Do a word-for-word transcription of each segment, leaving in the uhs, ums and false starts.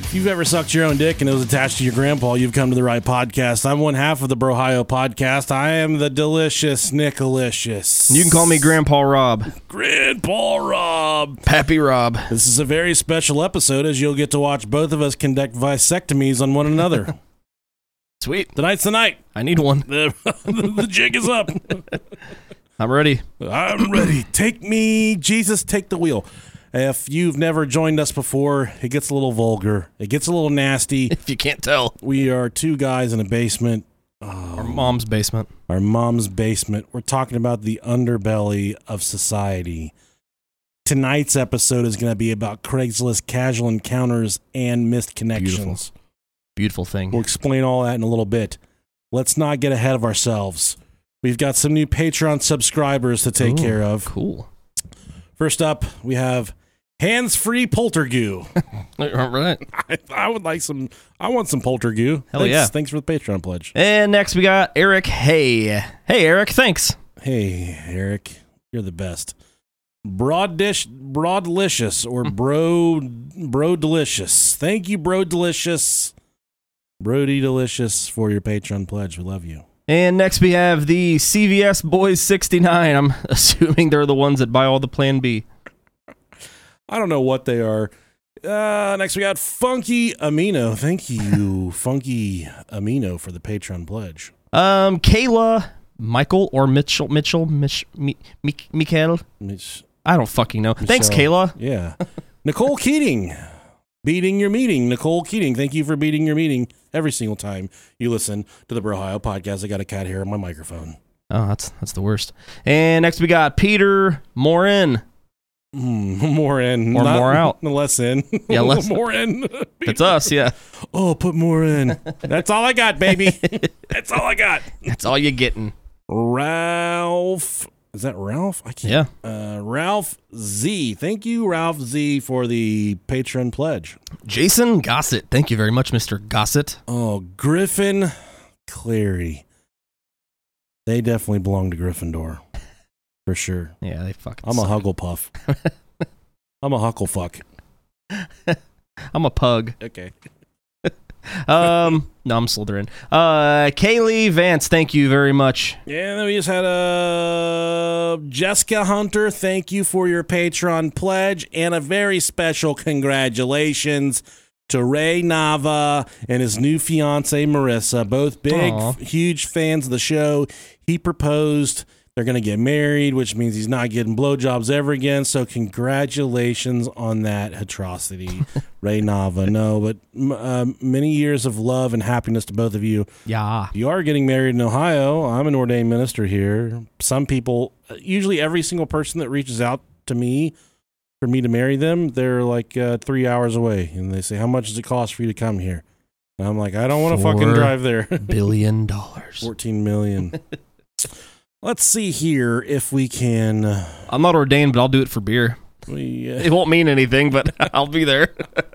If you've ever sucked your own dick and it was attached to your grandpa, you've come to the right podcast. I'm one half of the Brohio podcast. I am the delicious Nickalicious. You can call me Grandpa Rob. Grandpa Rob. Pappy Rob. This is a very special episode as you'll get to watch both of us conduct vasectomies on one another. Sweet. Tonight's the night. I need one. The, the jig is up. I'm ready. I'm ready. Take me, Jesus, take the wheel. If you've never joined us before, it gets a little vulgar. It gets a little nasty. If you can't tell. We are two guys in a basement. Our mom's basement. Our mom's basement. We're talking about the underbelly of society. Tonight's episode is going to be about Craigslist casual encounters and missed connections. Beautiful. Beautiful thing. We'll explain all that in a little bit. Let's not get ahead of ourselves. We've got some new Patreon subscribers to take Ooh, care of. Cool. First up, we have Hands-Free Poltergoo. All right. I, I would like some, I want some Poltergoo. Hell thanks, yeah. Thanks for the Patreon pledge. And next we got Eric Hay. Hey, Eric, thanks. Hey, Eric, you're the best. Broad dish, broad delicious, or bro, bro delicious. Thank you, bro delicious, Brody delicious for your Patreon pledge. We love you. And next we have the C V S Boys sixty-nine. I'm assuming they're the ones that buy all the Plan B. I don't know what they are. Uh, next we got Funky Amino. Thank you, Funky Amino, for the Patreon pledge. Um, Kayla, Michael, or Mitchell, Mitchell, Mich, Mi, Mi, Mikael. Mich- I don't fucking know. Michelle. Thanks, Kayla. Yeah. Nicole Keating. Beating your meeting. Nicole Keating, thank you for beating your meeting every single time you listen to the Brohio podcast. I got a cat hair on my microphone. Oh, that's that's the worst. And next we got Peter Morin. Mm, more in. Or not, more out. Less in. Yeah, less. More in. That's us, yeah. Oh, put more in. That's all I got, baby. That's all I got. That's all you're getting. Ralph. Is that Ralph? I can't. Yeah. Uh, Ralph Z. Thank you, Ralph Z, for the Patreon pledge. Jason Gossett. Thank you very much, Mister Gossett. Oh, Griffin Clary. They definitely belong to Gryffindor. For sure. Yeah, they fucking I'm a suck. Hugglepuff. I'm a Hucklefuck. I'm a pug. Okay. Um, no, I'm Slytherin. Uh, Kaylee Vance, thank you very much. Yeah, then we just had a Jessica Hunter. Thank you for your Patreon pledge, and a very special congratulations to Ray Nava and his new fiance Marissa. Both big, Aw. f- huge fans of the show. He proposed. They're going to get married, which means he's not getting blowjobs ever again. So congratulations on that atrocity, Ray Nava. No, but uh, many years of love and happiness to both of you. Yeah. You are getting married in Ohio. I'm an ordained minister here. Some people, usually every single person that reaches out to me for me to marry them, they're like uh, three hours away. And they say, how much does it cost for you to come here? And I'm like, I don't want to fucking Four drive there. Billion dollars. fourteen million. Let's see here if we can. Uh, I'm not ordained, but I'll do it for beer. we, uh, It won't mean anything, but I'll be there.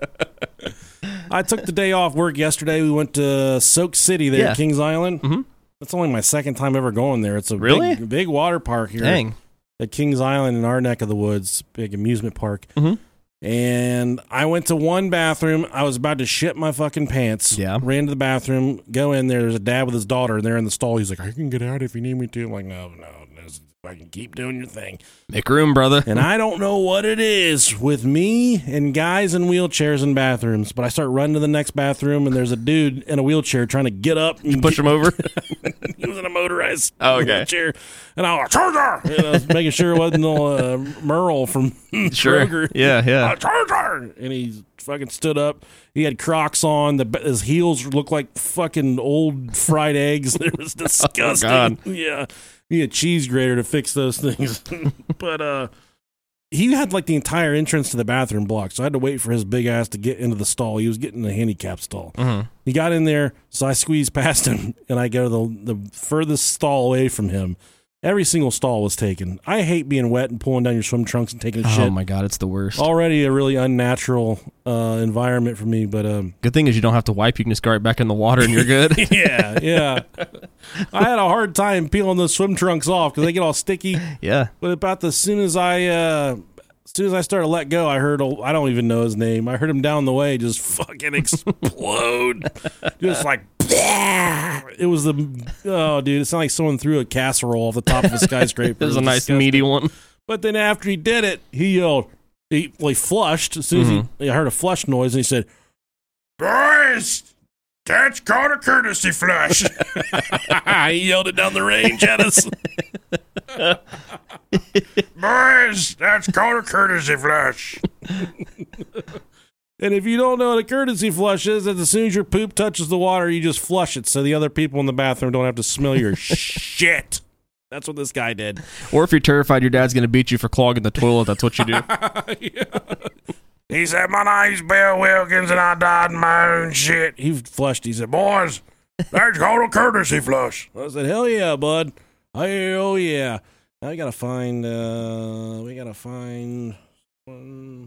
I took the day off work yesterday. We went to Soak City there Yeah. at Kings Island. Mm-hmm. That's only my second time ever going there. It's a Really? big, big water park here. Dang. At Kings Island in our neck of the woods, big amusement park. Mhm. And I went to one bathroom. I was about to shit my fucking pants. Yeah. Ran to the bathroom, go in there. There's a dad with his daughter, and they're in the stall. He's like, I can get out if you need me to. I'm like, no, no, this- I can keep doing your thing. Make room, brother. And I don't know what it is with me and guys in wheelchairs in bathrooms, but I start running to the next bathroom, and there's a dude in a wheelchair trying to get up. And Push him over. He was in a motorized Oh, okay. wheelchair. And I was like, Charger! And I was making sure it wasn't no uh, Merle from Sure. Kroger. Yeah, yeah. Uh, Charger! And he fucking stood up. He had Crocs on. The, his heels looked like fucking old fried eggs. It was disgusting. God. Yeah. He had a cheese grater to fix those things. But uh, he had like the entire entrance to the bathroom blocked, so I had to wait for his big ass to get into the stall. He was getting the handicap stall. Mhm. He got in there, so I squeezed past him, and I go to the, the furthest stall away from him. Every single stall was taken. I hate being wet and pulling down your swim trunks and taking a Oh shit. my God, it's the worst. Already a really unnatural uh, environment for me, but um, Good thing is you don't have to wipe. You can just go right back in the water and you're good. yeah, yeah. I had a hard time peeling those swim trunks off because they get all sticky. Yeah. But about as soon as I uh, as soon as I started to let go, I heard, I don't even know his name. I heard him down the way just fucking explode. Just like, it was the, oh, dude, it sounded like someone threw a casserole off the top of a skyscraper. It was a nice disgusting. meaty one. But then after he did it, he yelled, he, well, he flushed. As soon as mm-hmm. he, I heard a flush noise, and he said, "Boys, that's called a courtesy flush." He yelled it down the range at us. "Boys, that's called a courtesy flush." And if you don't know what a courtesy flush is, that as soon as your poop touches the water, you just flush it so the other people in the bathroom don't have to smell your shit. That's what this guy did. Or if you're terrified your dad's going to beat you for clogging the toilet, that's what you do. Yeah. He said, "My name's Bill Wilkins, and I died in my own shit." He flushed. He said, "Boys, that's called a courtesy flush." I said, "Hell yeah, bud. Hell yeah." Now we got to find, uh, we got to find, um,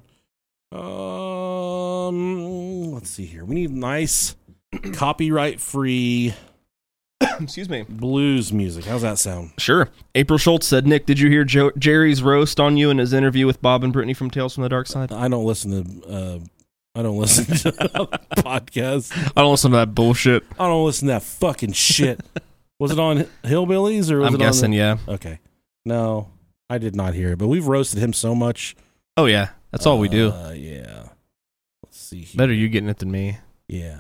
um, let's see here. We need nice, copyright-free... Excuse me. Blues music. How's that sound? Sure. April Schultz said, "Nick, did you hear jo- Jerry's roast on you in his interview with Bob and Brittany from Tales from the Dark Side?" I don't listen to. Uh, I don't listen to podcasts. I don't listen to that bullshit. I don't listen to that fucking shit. Was it on Hillbillies or was I'm it guessing, on the- yeah. Okay. No, I did not hear it, but we've roasted him so much. Oh yeah, that's all we do. Uh, yeah. Let's see. Here. Better you getting it than me. Yeah.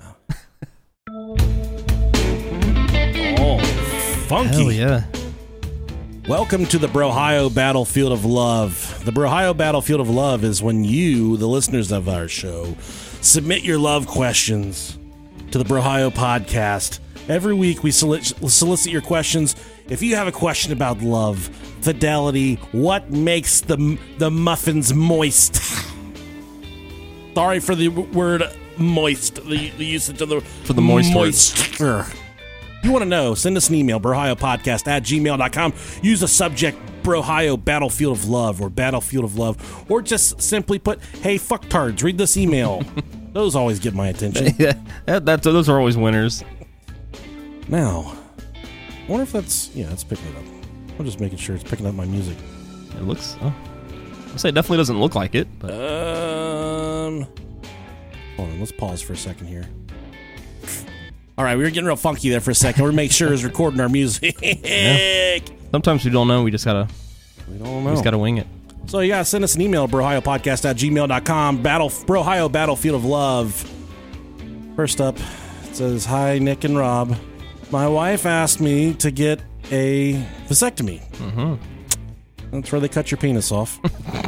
Oh, funky. Hell yeah. Welcome to the Brohio Battlefield of Love. The Brohio Battlefield of Love is when you, the listeners of our show, submit your love questions to the Brohio podcast. Every week we solic- solicit your questions. If you have a question about love, fidelity, what makes the the muffins moist? Sorry for the word moist, the, the usage of the for the moist moisture. You want to know, send us an email, brohiopodcast at gmail dot com. Use the subject Brohio Battlefield of Love or Battlefield of Love, or just simply put, "Hey, fucktards, read this email." Those always get my attention. Yeah, that, that, those are always winners. Now, I wonder if that's, yeah, it's picking it up. I'm just making sure it's picking up my music. It looks, oh, I'll say it definitely doesn't look like it. But. Um, hold on, let's pause for a second here. All right, we were getting real funky there for a second. We're making sure it's recording our music. Yeah. Sometimes we don't know. We just gotta. We don't know. We just gotta wing it. So you gotta send us an email, brohiopodcast at gmail dot com. Battle Brohio Battlefield of Love. First up, it says, "Hi, Nick and Rob. My wife asked me to get a vasectomy." Mm-hmm. That's where they cut your penis off.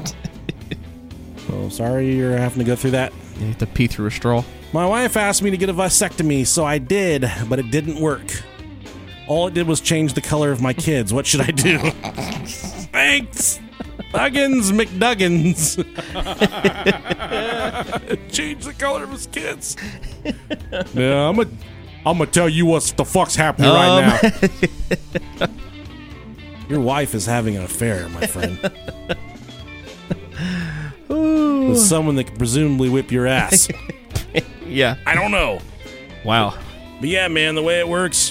So sorry you're having to go through that. You have to pee through a straw. My wife asked me to get a vasectomy, so I did, but it didn't work. All it did was change the color of my kids. What should I do? Thanks, Duggins McDuggins. Change the color of his kids. Yeah, I'm gonna, I'm gonna tell you what the fuck's happening um. right now. Your wife is having an affair, my friend. Ooh. With someone that could presumably whip your ass. Yeah. I don't know. Wow. But yeah, man, the way it works,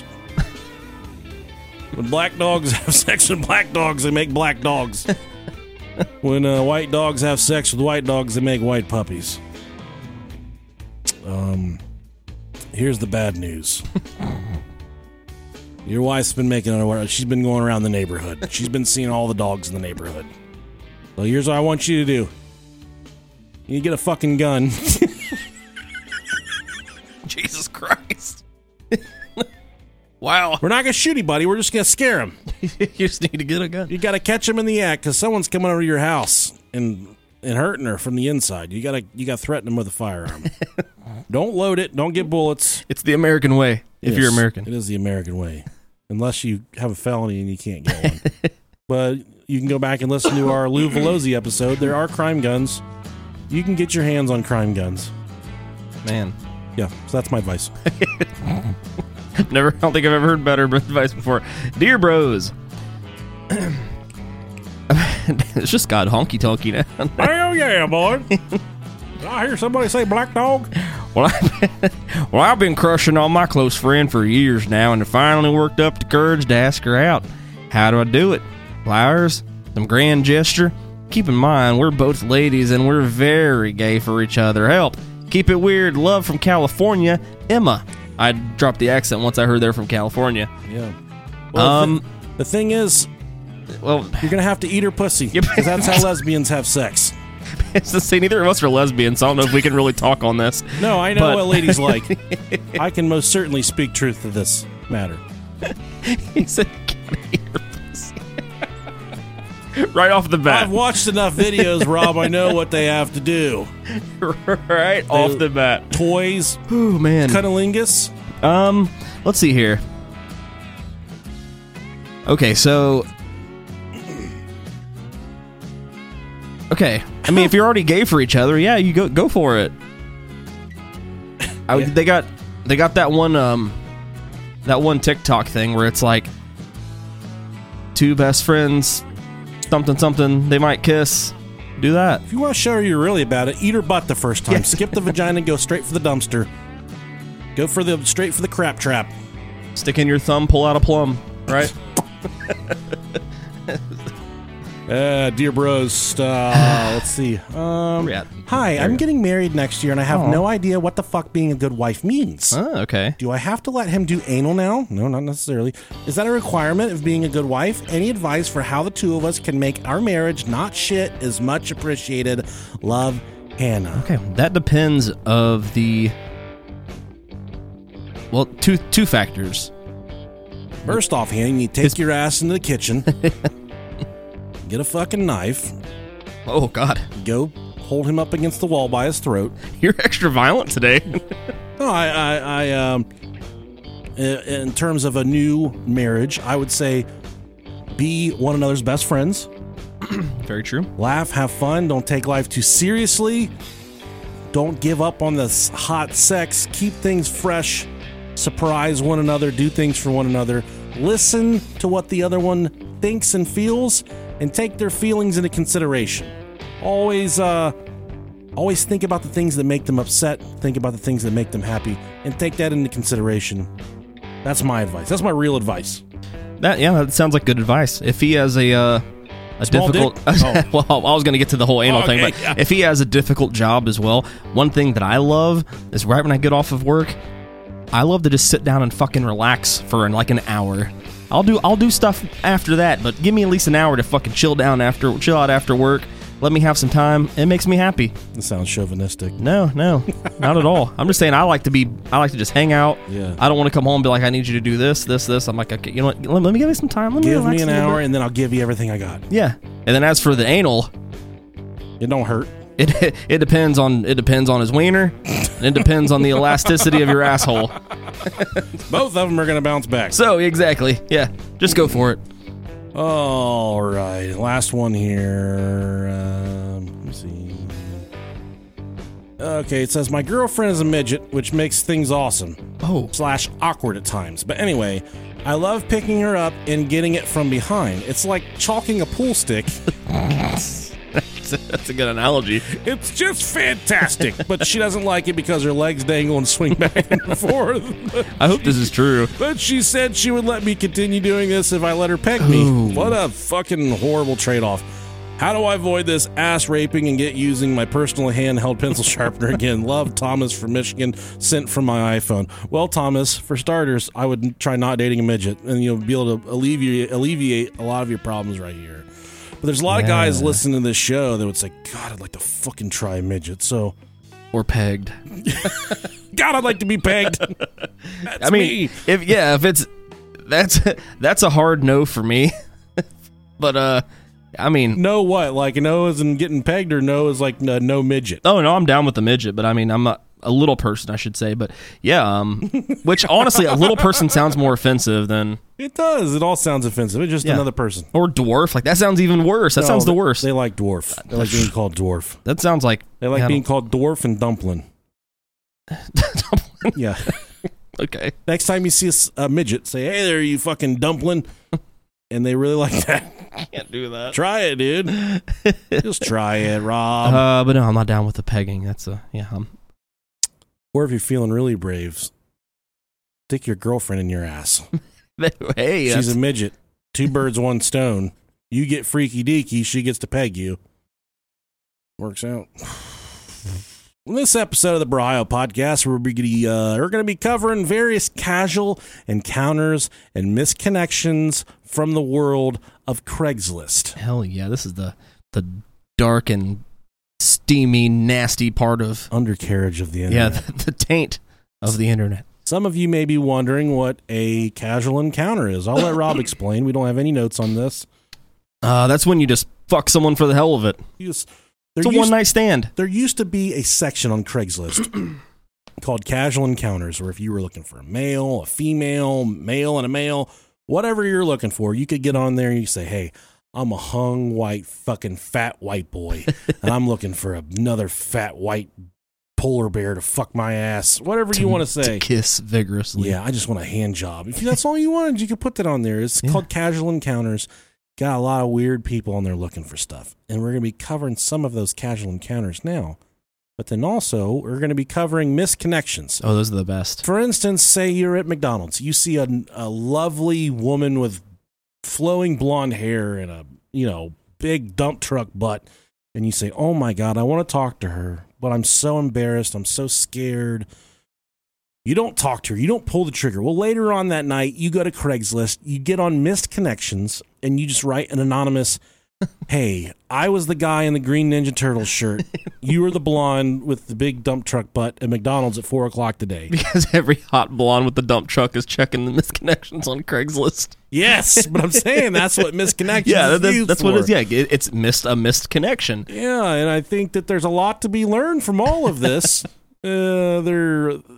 when black dogs have sex with black dogs, they make black dogs. When uh, white dogs have sex with white dogs, they make white puppies. Um, here's the bad news. Your wife's been making it. She's been going around the neighborhood. She's been seeing all the dogs in the neighborhood. So here's what I want you to do. You get a fucking gun. Jesus Christ. Wow. We're not going to shoot anybody. We're just going to scare him. You just need to get a gun. You got to catch him in the act because someone's coming over to your house and and hurting her from the inside. You got to you got to threaten him with a firearm. Don't load it. Don't get bullets. It's the American way, if Yes, you're American. It is the American way. Unless you have a felony and you can't get one. But you can go back and listen to our Lou Velosi episode. There are crime guns. You can get your hands on crime guns. Man. Yeah, so that's my advice. Never, I don't think I've ever heard better advice before. Dear bros. It's just got honky-tonky now. Hell yeah, boy. I hear somebody say black dog. Well, I, well, I've been crushing on my close friend for years now, and I finally worked up the courage to ask her out. How do I do it? Flowers? Some grand gesture? keep in mind, we're both ladies and we're very gay for each other. Help. Keep it weird. Love from California, Emma. I dropped the accent once I heard they're from California. Yeah. Well, Um, the, the thing is, Well, you're going to have to eat her pussy. Because that's how lesbians have sex. it's the same. Neither of us are lesbians, so I don't know if we can really talk on this. No, I know But- what ladies like. I can most certainly speak truth to this matter. He said, "Gotta eat her pussy." Right off the bat. I've watched enough videos, Rob. I know what they have to do. right off the bat. Toys, Oh, man. cunnilingus. Um, let's see here. Okay, so... Okay, I mean, if you're already gay for each other, yeah, you go go for it. I, Yeah. They got they got that one um that one TikTok thing where it's like two best friends, something something, they might kiss. Do that. If you want to show her you're really about it, eat her butt the first time. Yeah. Skip the vagina and go straight for the dumpster. Go for the straight for the crap trap. Stick in your thumb, pull out a plum. Right. Uh, dear bros, uh, let's see. Um, Yeah. hi, There I'm you go. getting married next year, and I have Aw. no idea what the fuck being a good wife means. Oh, okay. Do I have to let him do anal now? No, not necessarily. Is that a requirement of being a good wife? Any advice for how the two of us can make our marriage not shit is much appreciated. Love, Hannah. Okay, that depends of the well, two two factors. First off, Hannah, you need to take your ass into the kitchen, get a fucking knife, Oh God, go hold him up against the wall by his throat. you're extra violent today. No, I, I, I um, i- in terms of a new marriage, I would say be one another's best friends. Very true. Laugh, have fun. Don't take life too seriously. Don't give up on this hot sex. Keep things fresh. Surprise one another. Do things for one another. Listen to what the other one thinks and feels, and take their feelings into consideration. Always, uh, always think about the things that make them upset. Think about the things that make them happy, and take that into consideration. That's my advice. That's my real advice. That yeah, that sounds like good advice. If he has a uh, a Small difficult, dick? Oh. well, I was going to get to the whole anal thing, Okay, but yeah. if he has a difficult job as well, one thing that I love is right when I get off of work, I love to just sit down and fucking relax for like an hour. I'll do I'll do stuff after that, but give me at least an hour to fucking chill down after chill out after work. Let me have some time. It makes me happy. That sounds chauvinistic. No, no, not at all. I'm just saying I like to be. I like to just hang out. Yeah. I don't want to come home and be like, I need you to do this, this, this. I'm like, okay, you know what? Let, let me give me some time. Let me Give relax me an a little hour, bit. and then I'll give you everything I got. Yeah. And then as for the anal, It don't hurt. it it depends on it depends on his wiener. And it depends on the elasticity of your asshole. Both of them are going to bounce back. So exactly, yeah. Just go for it. All right, last one here. Um, let me see. Okay, it says my girlfriend is a midget, which makes things awesome Oh, slash awkward at times. But anyway, I love picking her up and getting it from behind. It's like chalking a pool stick. that's, that's a good analogy. It's just fantastic. But she doesn't like it because her legs dangle and swing back and forth. I hope this is true. But she said she would let me continue doing this if I let her peg me. Ooh. What a fucking horrible trade-off. How do I avoid this ass raping and get using my personal handheld pencil sharpener again? Love, Thomas from Michigan, sent from my iPhone. Well, Thomas, for starters, I would try not dating a midget, and you'll be able to alleviate alleviate a lot of your problems right here. But there's a lot of guys Yeah. listening to this show that would say, God, I'd like to fucking try a midget. So, Or pegged. God, I'd like to be pegged. That's I mean, me. if yeah, if it's that's that's a hard no for me. But uh, I mean, No what? Like no as in getting pegged, or no as like no, no midget? oh no, I'm down with the midget. But I mean, I'm a, a little person, I should say. But yeah, um, which honestly, a little person sounds more offensive than It does. It all sounds offensive. It's just Yeah. another person. or dwarf. Like that sounds even worse. That No, sounds the they- worst. They like dwarf. They like being called dwarf. That sounds like They like yeah, I being don't- called dwarf and dumpling. Yeah. okay. Next time you see a s- a, midget, say, "Hey there, you fucking dumpling," and they really like that. Can't do that. Try it, dude. Just try it, Rob. Uh, but no, I'm not down with the pegging. That's a yeah. I'm, Or if you're feeling really brave, stick your girlfriend in your ass. hey, She's that's- a midget. Two birds, one stone. You get freaky deaky, she gets to peg you. Works out. In this episode of the Brio Podcast, we're going to uh, we're going to be covering various casual encounters and misconnections from the world of Craigslist. Hell yeah, this is the the dark and steamy, nasty part of undercarriage of the internet. Yeah, the, the taint of the internet. Some of you may be wondering what a casual encounter is. I'll let Rob explain. We don't have any notes on this. Uh, that's when you just fuck someone for the hell of it. You just, it's a one-night stand. There used to be a section on Craigslist called Casual Encounters, where if you were looking for a male, a female, male and a male, whatever you're looking for, you could get on there and you say, hey, I'm a hung white fucking fat white boy, and I'm looking for another fat white polar bear to fuck my ass, whatever to, you want to say. To kiss vigorously. Yeah, I just want a hand job. If that's all you wanted, you could put that on there. It's yeah. called Casual Encounters. Got a lot of weird people on there looking for stuff. And we're going to be covering some of those casual encounters now. But then also, we're going to be covering misconnections. Oh, those are the best. For instance, say you're at McDonald's. You see a, a lovely woman with flowing blonde hair and a, you know, big dump truck butt. And you say, oh my God, I want to talk to her, but I'm so embarrassed. I'm so scared. You don't talk to her. You don't pull the trigger. Well, later on that night, you go to Craigslist, you get on Missed Connections, and you just write an anonymous, hey, I was the guy in the green Ninja Turtle shirt. You were the blonde with the big dump truck butt at McDonald's at four o'clock today. Because every hot blonde with the dump truck is checking the Missed Connections on Craigslist. Yes, but I'm saying that's what Missed Connections yeah, is that, used that's for. what it is. Yeah, it, it's missed a missed connection. Yeah, and I think that there's a lot to be learned from all of this. Uh, they're, uh,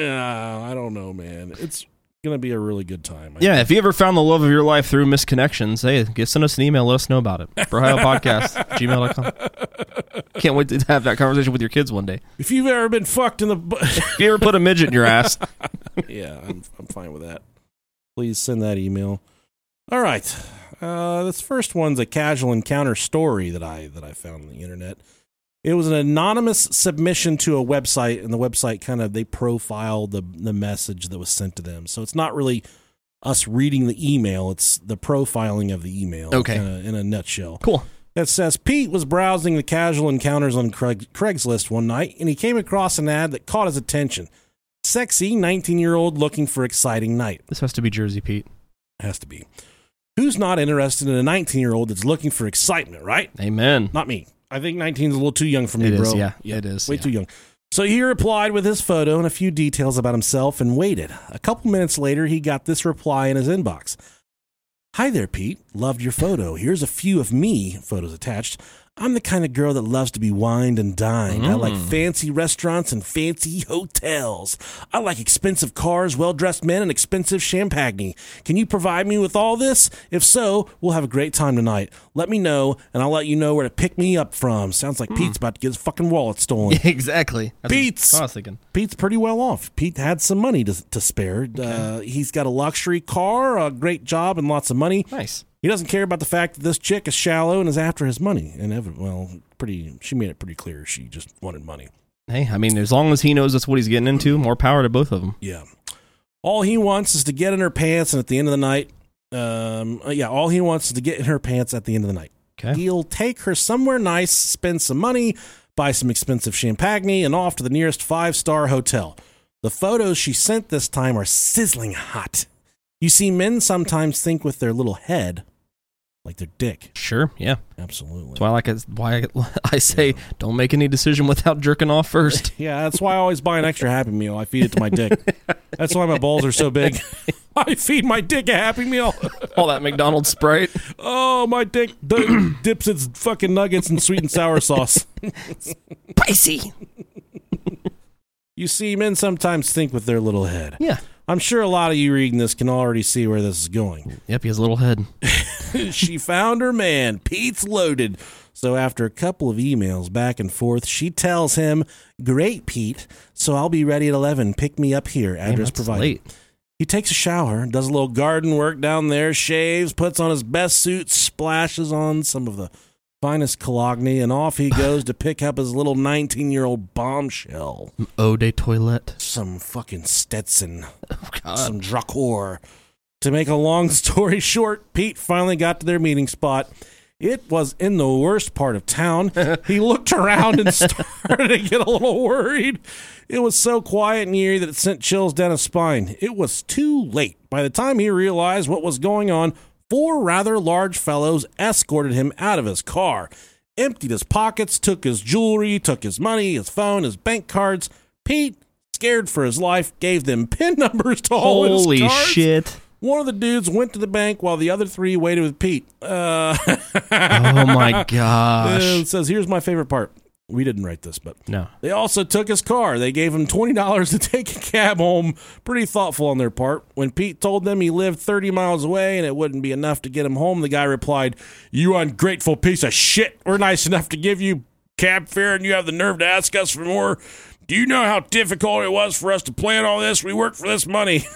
I don't know, man. It's going to be a really good time. I yeah, think. if you ever found the love of your life through misconnections, hey, get, send us an email. Let us know about it. Brio Podcast, gmail dot com. Can't wait to have that conversation with your kids one day. If you've ever been fucked in the... Bu- if you ever put a midget in your ass. yeah, I'm, I'm fine with that. Please send that email. All right. Uh, this first one's a casual encounter story that I that I found on the internet. It was an anonymous submission to a website, and the website kind of, they profiled the, the message that was sent to them. So it's not really us reading the email. It's the profiling of the email. Okay. Kinda in a nutshell. Cool. It says, Pete was browsing the casual encounters on Craig, Craigslist one night, and he came across an ad that caught his attention. Sexy nineteen-year-old looking for exciting night. This has to be Jersey Pete. Has to be. Who's not interested in a nineteen-year-old that's looking for excitement, right? Amen. Not me. I think nineteen is a little too young for me, it bro. Is, yeah, yeah, it is. Way yeah. too young. So he replied with his photo and a few details about himself and waited. A couple minutes later, he got this reply in his inbox. Hi there, Pete. Loved your photo. Here's a few of me, photos attached. I'm the kind of girl that loves to be wined and dined. Mm. I like fancy restaurants and fancy hotels. I like expensive cars, well-dressed men, and expensive champagne. Can you provide me with all this? If so, we'll have a great time tonight. Let me know, and I'll let you know where to pick me up from. Sounds like mm. Pete's about to get his fucking wallet stolen. Yeah, exactly. That's Pete's, what I was thinking. Pete's pretty well off. Pete had some money to, to spare. Okay. Uh, he's got a luxury car, a great job, and lots of money. Nice. He doesn't care about the fact that this chick is shallow and is after his money. And ev- well, pretty, she made it pretty clear she just wanted money. Hey, I mean, as long as he knows that's what he's getting into, more power to both of them. Yeah. All he wants is to get in her pants, and at the end of the night, um, yeah, all he wants is to get in her pants at the end of the night. Okay. He'll take her somewhere nice, spend some money, buy some expensive champagne, and off to the nearest five-star hotel. The photos she sent this time are sizzling hot. You see, men sometimes think with their little head, like their dick. Sure, yeah. Absolutely. That's why I, like, why I, I say, yeah. Don't make any decision without jerking off first. Yeah, that's why I always buy an extra Happy Meal. I feed it to my dick. That's why my balls are so big. I feed my dick a Happy Meal. All that McDonald's Sprite. Oh, my dick d- dips its fucking nuggets in sweet and sour sauce. Spicy. You see, men sometimes think with their little head. Yeah. I'm sure a lot of you reading this can already see where this is going. Yep, he has a little head. She found her man. Pete's loaded. So after a couple of emails back and forth, she tells him, great, Pete. So I'll be ready at eleven. Pick me up here. Address Damn, provided. Late. He takes a shower, does a little garden work down there, shaves, puts on his best suit, splashes on some of the finest cologne, and off he goes to pick up his little nineteen-year-old bombshell. Eau de toilette. Some fucking Stetson. Oh, God. Some Dracor. To make a long story short, Pete finally got to their meeting spot. It was in the worst part of town. He looked around and started to get a little worried. It was so quiet and eerie that it sent chills down his spine. It was too late. By the time he realized what was going on, four rather large fellows escorted him out of his car, emptied his pockets, took his jewelry, took his money, his phone, his bank cards. Pete, scared for his life, gave them PIN numbers to all his cards. Holy shit. One of the dudes went to the bank while the other three waited with Pete. Uh, oh, my gosh. It says, here's my favorite part. We didn't write this, but no. They also took his car. They gave him twenty dollars to take a cab home. Pretty thoughtful on their part. When Pete told them he lived thirty miles away and it wouldn't be enough to get him home, the guy replied, "You ungrateful piece of shit. We're nice enough to give you cab fare and you have the nerve to ask us for more. Do you know how difficult it was for us to plan all this? We worked for this money."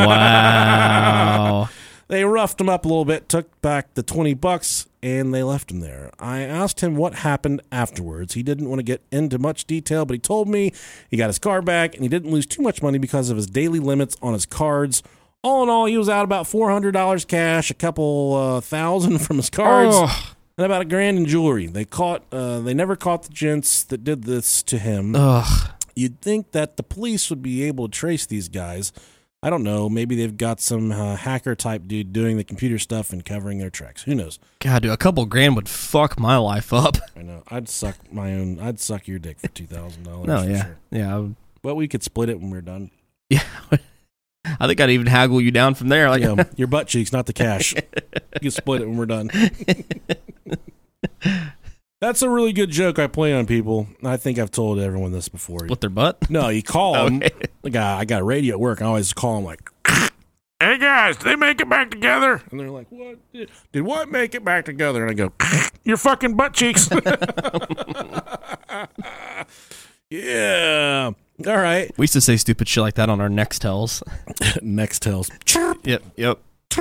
Wow. They roughed him up a little bit, took back the twenty bucks, and they left him there. I asked him what happened afterwards. He didn't want to get into much detail, but he told me he got his car back, and he didn't lose too much money because of his daily limits on his cards. All in all, he was out about four hundred dollars cash, a couple uh, thousand from his cards, Oh. and about a grand in jewelry. They caught. Uh, they never caught the gents that did this to him. Ugh. You'd think that the police would be able to trace these guys. I don't know. Maybe they've got some uh, hacker type dude doing the computer stuff and covering their tracks. Who knows? God, dude, a couple grand would fuck my life up. I know. I'd suck my own. I'd suck your dick for two thousand dollars. No, for yeah, sure. yeah, I would, But we could split it when we're done. yeah. I think I'd even haggle you down from there. Like, Yeah, your butt cheeks, not the cash. You can split it when we're done. That's a really good joke I play on people. I think I've told everyone this before. split their butt. No, you call them. Okay. Like, uh, I got a radio at work. I always call them like, "Hey guys, did they make it back together?" And they're like, "What? Did, did what make it back together?" And I go, "Your fucking butt cheeks." Yeah. All right. We used to say stupid shit like that on our Nextels. Nextels. Yep, yep.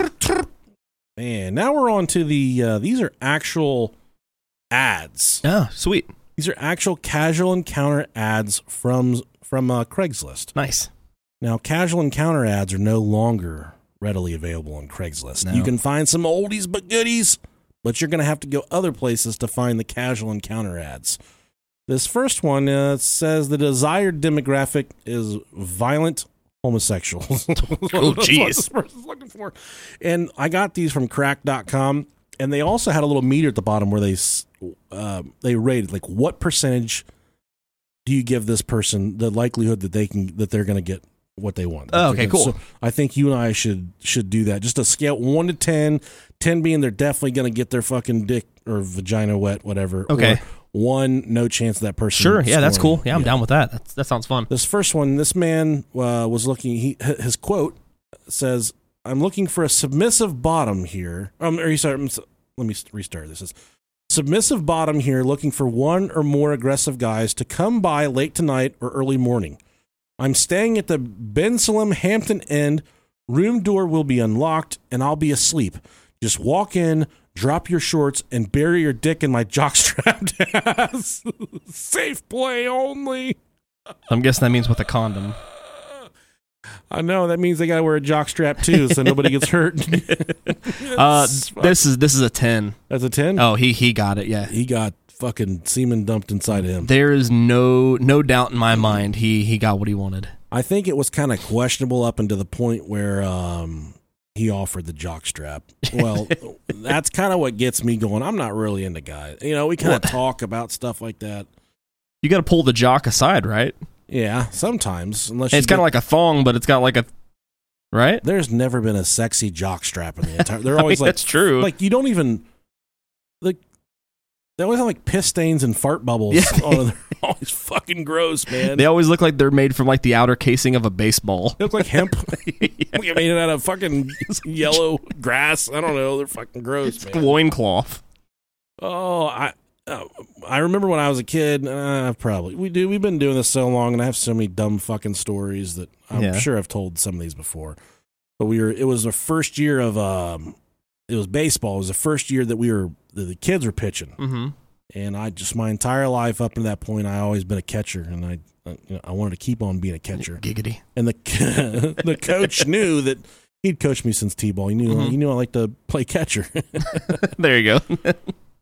Man, now we're on to the. Uh, these are actual ads. Oh, sweet. These are actual casual encounter ads from from uh, Craigslist. Nice. Now, casual encounter ads are no longer readily available on Craigslist. No. You can find some oldies but goodies, but you're going to have to go other places to find the casual encounter ads. This first one uh, says the desired demographic is violent homosexuals. Oh, That's what jeez. this person's looking for. And I got these from crack dot com, and they also had a little meter at the bottom where they uh, they rated like what percentage do you give this person the likelihood that they can that they're going to get what they want. Oh, okay, cool. So I think you and I should should do that. Just a scale one to ten, ten being they're definitely going to get their fucking dick or vagina wet, whatever. Okay. Or one, no chance of that person. Sure. Yeah, that's scoring. cool. Yeah, I'm down with that. That's, that sounds fun. This first one, this man uh, was looking. He his quote says, "I'm looking for a submissive bottom here." Um, or he started, let me restart. This is submissive bottom here, looking for one or more aggressive guys to come by late tonight or early morning. I'm staying at the Ben Salim Hampton Inn. Room door will be unlocked, and I'll be asleep. Just walk in, drop your shorts, and bury your dick in my jockstrapped ass. Safe play only. I'm guessing that means with a condom. I know that means they gotta wear a jockstrap too, so nobody gets hurt. Uh, this is this is a ten. That's a ten. Oh, he he got it. Yeah. He got fucking semen dumped inside of him. There is no no doubt in my mind he he got what he wanted. I think it was kind of questionable up until the point where um, he offered the jockstrap. Well, that's kind of what gets me going. I'm not really into guys. You know, we kind of talk about stuff like that. You got to pull the jock aside, right? Yeah, sometimes. Unless And it's you kind of get- like a thong, but it's got like a right. There's never been a sexy jockstrap in the entire. They're I always mean, like that's true. Like you don't even like. They always have like piss stains and fart bubbles. Yeah. Oh, they're always fucking gross, man. They always look like they're made from like the outer casing of a baseball. They look like hemp. We made it out of fucking yellow grass. I don't know. They're fucking gross, man. Loincloth. Oh, I uh, I remember when I was a kid. Uh, probably we do. We've been doing this so long, and I have so many dumb fucking stories that I'm Yeah. sure I've told some of these before. But we were. It was the first year of um. It was baseball. It was the first year that we were. The, the kids were pitching. Mm-hmm. And I just my entire life up to that point, I always been a catcher, and I I, you know, I wanted to keep on being a catcher. Giggity. And the the coach knew that he'd coached me since t-ball. He knew Mhm. he knew I liked to play catcher. There you go.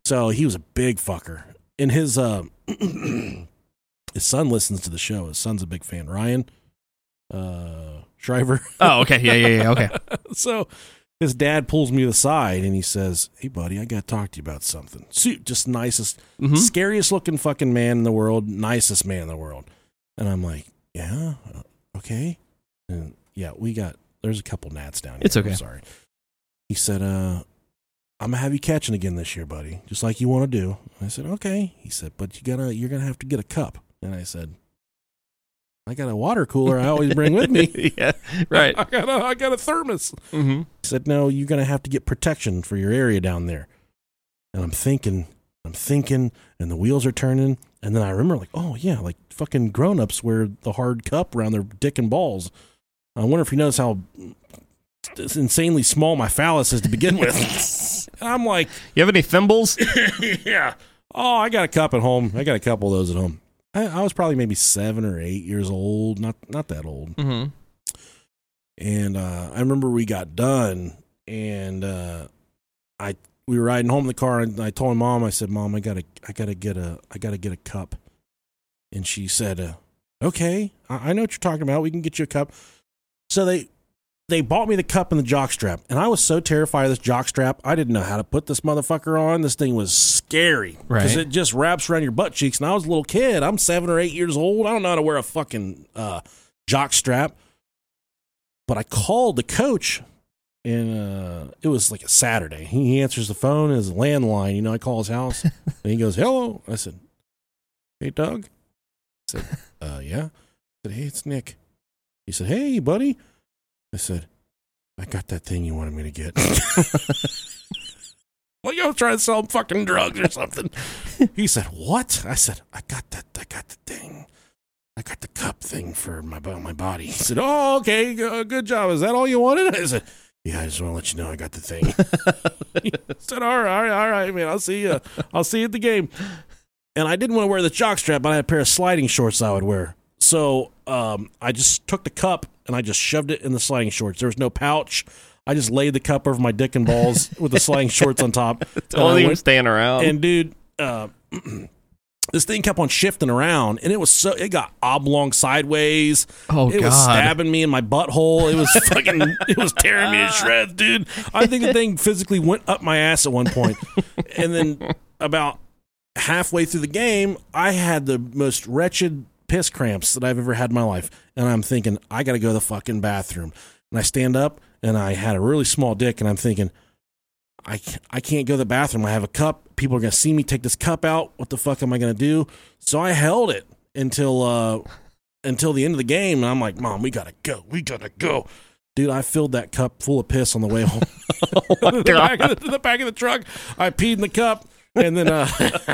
So he was a big fucker. And his uh, his son listens to the show. His son's a big fan. Ryan uh, Shriver. Oh, okay. Yeah, yeah, yeah. Okay. So his dad pulls me to the side and he says, "Hey, buddy, I got to talk to you about something." Suit, just nicest, Mhm. scariest looking fucking man in the world, nicest man in the world. And I'm like, "Yeah, uh, okay." And yeah, we got, there's a couple gnats down here. It's okay. I'm sorry. He said, uh, "I'm gonna have you catching again this year, buddy, just like you want to do." And I said, "Okay." He said, "But you gotta, you're gonna have to get a cup." And I said, "I got a water cooler I always bring with me." Yeah, right. I got a, I got a thermos. Mm-hmm. He said, "No, you're gonna have to get protection for your area down there." And I'm thinking, I'm thinking, and the wheels are turning, and then I remember, like, oh yeah, like fucking grown-ups wear the hard cup around their dick and balls. I wonder if you notice how insanely small my phallus is to begin with. And I'm like, You have any thimbles? yeah. Oh, I got a cup at home. I got a couple of those at home. I, I was probably maybe seven or eight years old, not not that old. Mm-hmm. And uh, I remember we got done, and uh, I we were riding home in the car, and I told my mom, I said, "Mom, I gotta I gotta get a I gotta get a cup." And she said, uh, "Okay, I, I know what you're talking about. We can get you a cup." So they they bought me the cup and the jockstrap, and I was so terrified of this jockstrap, I didn't know how to put this motherfucker on. This thing was scary because Right. it just wraps around your butt cheeks. And I was a little kid. I'm seven or eight years old. I don't know how to wear a fucking uh, jockstrap. But I called the coach, and uh, it was like a Saturday. He, he answers the phone, his landline. You know, I call his house, and he goes, "Hello." I said, "Hey, Doug." I said, uh, "Yeah." I said, "Hey, it's Nick." He said, "Hey, buddy." I said, "I got that thing you wanted me to get." Well, you know, trying to sell him fucking drugs or something. He said, "What?" I said, "I got that. I got the thing. I got the cup thing for my my body." He said, "Oh, okay, uh, good job. Is that all you wanted?" I said, "Yeah, I just want to let you know I got the thing." He said, "All right, all right, all right, man. I'll see you. I'll see you at the game." And I didn't want to wear the jockstrap, but I had a pair of sliding shorts I would wear. So um, I just took the cup and I just shoved it in the sliding shorts. There was no pouch. I just laid the cup over my dick and balls with the sliding shorts on top. Totally even staying around. And dude, uh, this thing kept on shifting around, and it was so it got oblong sideways. Oh, it God. was stabbing me in my butthole. It was fucking, it was tearing me to shreds, dude. I think the thing physically went up my ass at one point, and then about halfway through the game, I had the most wretched piss cramps that I've ever had in my life, and I'm thinking I got to go to the fucking bathroom. And I stand up, and I had a really small dick, and I'm thinking, I can't, I can't go to the bathroom. I have a cup. People are going to see me take this cup out. What the fuck am I going to do? So I held it until uh, until the end of the game, and I'm like, "Mom, we got to go. We got to go." Dude, I filled that cup full of piss on the way home. Oh, my the, God. back of the, the back of the truck. I peed in the cup. And then uh,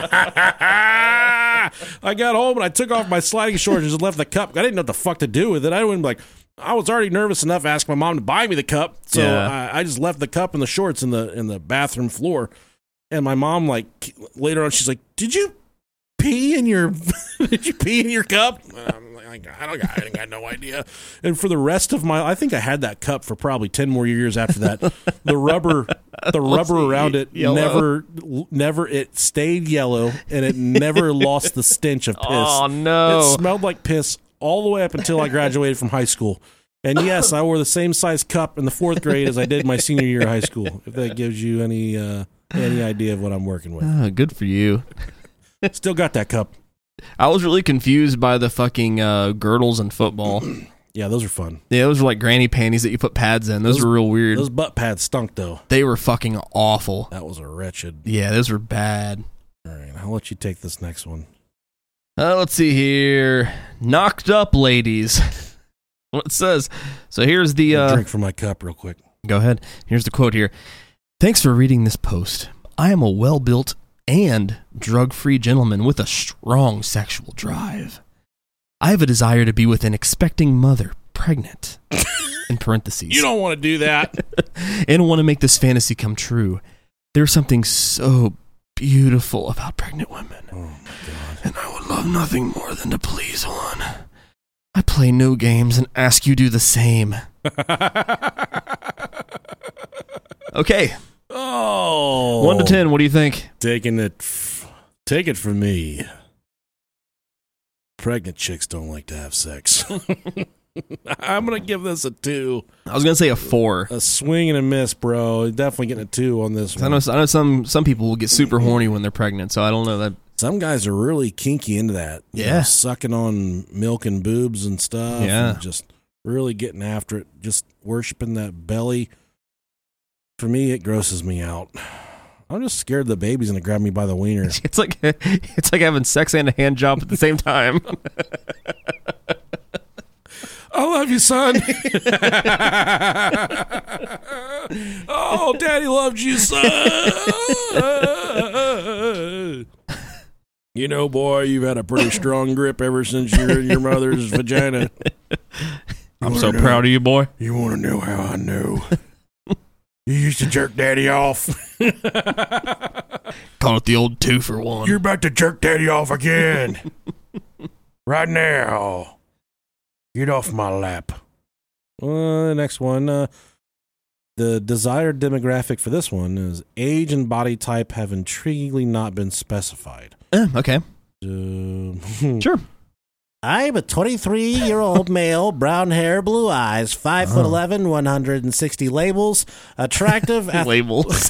I got home and I took off my sliding shorts and just left the cup. I didn't know what the fuck to do with it. I wouldn't like. I was already nervous enough to ask my mom to buy me the cup, so Yeah. I, I just left the cup and the shorts in the in the bathroom floor. And my mom, like later on, she's like, "Did you pee in your Did you pee in your cup?" And I'm like, I don't, got, I got no idea. And for the rest of my, I think I had that cup for probably ten more years after that. The rubber, the rubber around it yellow. never, never. It stayed yellow, and it never lost the stench of piss. Oh, no. It smelled like piss all the way up until I graduated from high school. And yes, I wore the same size cup in the fourth grade as I did my senior year of high school. If that gives you any uh, any idea of what I'm working with. Ah, good for you. Still got that cup. I was really confused by the fucking uh, girdles in football. Yeah, those are fun. Yeah, those were like granny panties that you put pads in. Those, Those- were real weird. Those butt pads stunk, though. They were fucking awful. That was a wretched. Yeah, those were bad. All right, I'll let you take this next one. Uh, let's see here. Knocked up ladies. What it says. So here's the... I'll Uh, drink from my cup real quick. Go ahead. Here's the quote here. "Thanks for reading this post. I am a well-built and drug-free gentleman with a strong sexual drive. I have a desire to be with an expecting mother, pregnant, in parentheses, You don't want to do that. and want to make this fantasy come true. There's something so beautiful about pregnant women, Oh, my God. and I would love nothing more than to please one. I play no games and ask you do the same." Okay. Oh, Oh, One to ten, what do you think? Taking it, f- take it from me. Pregnant chicks don't like to have sex. I'm gonna give this a two. I was gonna say a four. A swing and a miss, bro. Definitely getting a two on this one. I know, I know some some people will get super horny when they're pregnant, so I don't know that. Some guys are really kinky into that. You Yeah. know, sucking on milk and boobs and stuff. Yeah. And just really getting after it. Just worshiping that belly. For me, it grosses me out. I'm just scared the baby's gonna grab me by the wiener. It's like it's like having sex and a hand job at the same time. I love you, son. Oh, Daddy loves you, son. You know, boy, you've had a pretty strong grip ever since you're in your mother's vagina. I'm so proud of you, boy. You want to know how I know? You used to jerk Daddy off. Call it the old two for one. You're about to jerk Daddy off again. Right now. Get off my lap. Uh, the next one. Uh, the desired demographic for this one is age and body type have intriguingly not been specified. Eh, okay. Uh, Sure. I'm a twenty-three-year-old male, brown hair, blue eyes, five foot eleven, one hundred sixty labels, attractive, ath- Labels.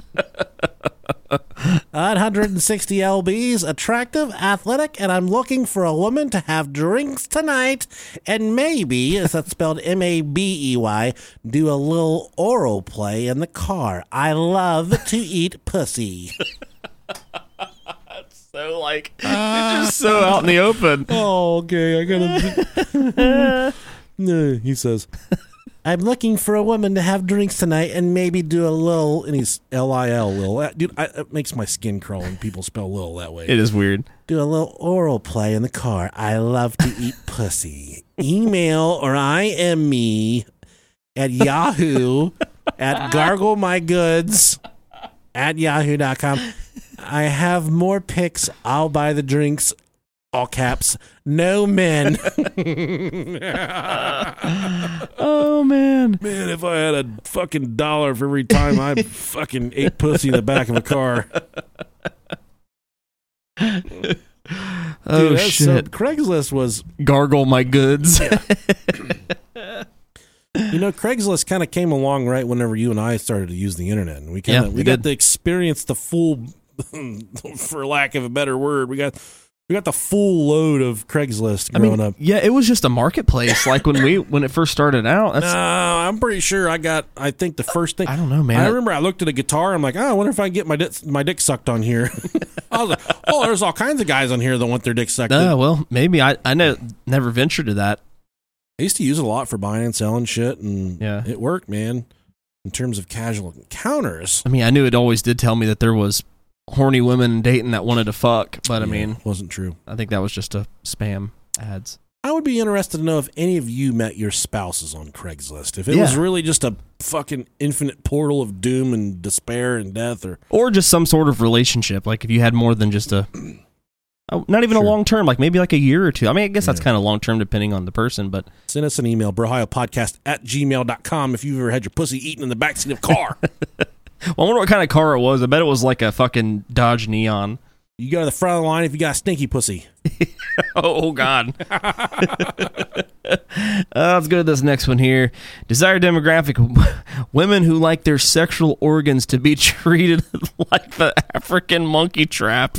one hundred sixty lbs, attractive, athletic, and I'm looking for a woman to have drinks tonight, and maybe, as that's spelled M A B E Y, do a little oral play in the car. I love to eat pussy. So like, it's just so out in the open. Oh, okay, I gotta. No, he says, I'm looking for a woman to have drinks tonight and maybe do a little, and he's L I L, Lil. Dude, I, it makes my skin crawl when people spell Lil that way. It is weird. Do a little oral play in the car. I love to eat pussy. Email or I am me at Yahoo at gargle my goods at yahoo dot com. I have more pics. I'll buy the drinks. All caps. No men. Oh, man. Man, if I had a fucking dollar for every time I fucking ate pussy in the back of a car. Oh, Dude, that's shit. So, Craigslist was, Gargle my goods. you know, Craigslist kind of came along right whenever you and I started to use the internet. And we kind of Yeah, we it got did. to experience the full, for lack of a better word, we got we got the full load of Craigslist I growing mean, up. yeah, it was just a marketplace. Like when we when it first started out. That's, No, I'm pretty sure I got, I think the first thing. I don't know, man. I remember I looked at a guitar. I'm like, oh, I wonder if I can get my dick, my dick sucked on here. I was like, oh, there's all kinds of guys on here that want their dick sucked. Uh, well, maybe I I know, never ventured to that. I used to use it a lot for buying and selling shit, and Yeah. it worked, man. In terms of casual encounters, I mean, I knew it always did tell me that there was horny women dating that wanted to fuck, but I Yeah, mean, wasn't true. I think that was just a spam ads. I would be interested to know if any of you met your spouses on Craigslist. If it Yeah. was really just a fucking infinite portal of doom and despair and death, or Or just some sort of relationship. Like if you had more than just a, oh, not even Sure. a long term, like maybe like a year or two. I mean, I guess that's Yeah. kind of long term depending on the person, but send us an email, brohiopodcast at gmail dot com if you've ever had your pussy eaten in the backseat of a car. well, I wonder what kind of car it was. I bet it was like a fucking Dodge Neon. You go to the front of the line if you got a stinky pussy. Oh, God. uh, let's go to this next one here. Desired demographic, women who like their sexual organs to be treated like the African monkey trap.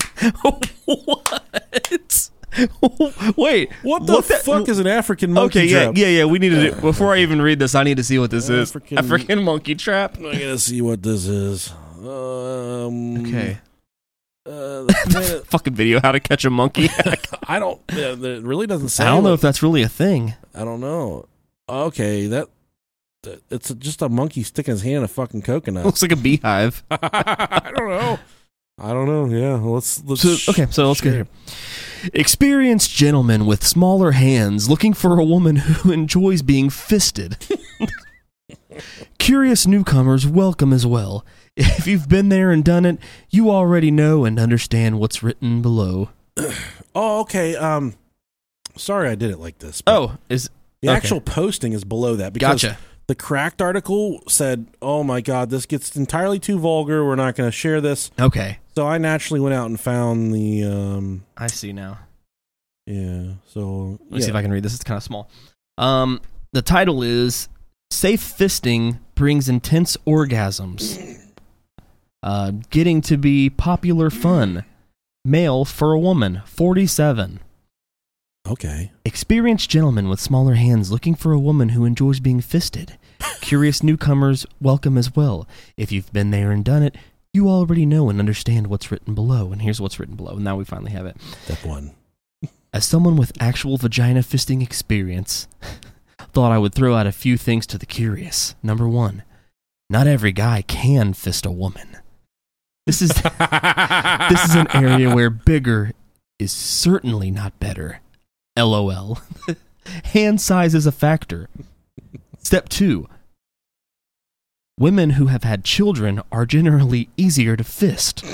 What? Wait. What the that- fuck is an African monkey Okay, yeah, trap? yeah, yeah. We need to do, before I even read this, I need to see what this African- is. African monkey trap. I gotta see what this is. Um, Okay. Uh, the- Fucking video, how to catch a monkey. I don't. Yeah, it really doesn't say. I don't know what- if that's really a thing. I don't know. Okay, that, that it's just a monkey sticking his hand in a fucking coconut. Looks like a beehive. I don't know. I don't know. Yeah, let's let's. So, okay, so let's get here. Experienced gentleman with smaller hands looking for a woman who enjoys being fisted. Curious newcomers welcome as well. If you've been there and done it, you already know and understand what's written below. Oh, okay. Um, sorry, I did it like this. but Oh, is the okay. actual posting is below that because Gotcha. The Cracked article said, oh my God, this gets entirely too vulgar. We're not going to share this. Okay. So I naturally went out and found the... Um, I see now. Yeah, so... Let me yeah. see if I can read this. It's kind of small. Um, the title is Safe Fisting Brings Intense Orgasms. Uh, getting to be popular fun. Male for a woman, forty-seven. Okay. Experienced gentleman with smaller hands looking for a woman who enjoys being fisted. Curious newcomers welcome as well. If you've been there and done it, you already know and understand what's written below. And here's what's written below. Now we finally have it. Step one. As someone with actual vagina fisting experience, thought I would throw out a few things to the curious. Number one, not every guy can fist a woman. This is this is an area where bigger is certainly not better. LOL. Hand size is a factor. Step two. Women who have had children are generally easier to fist.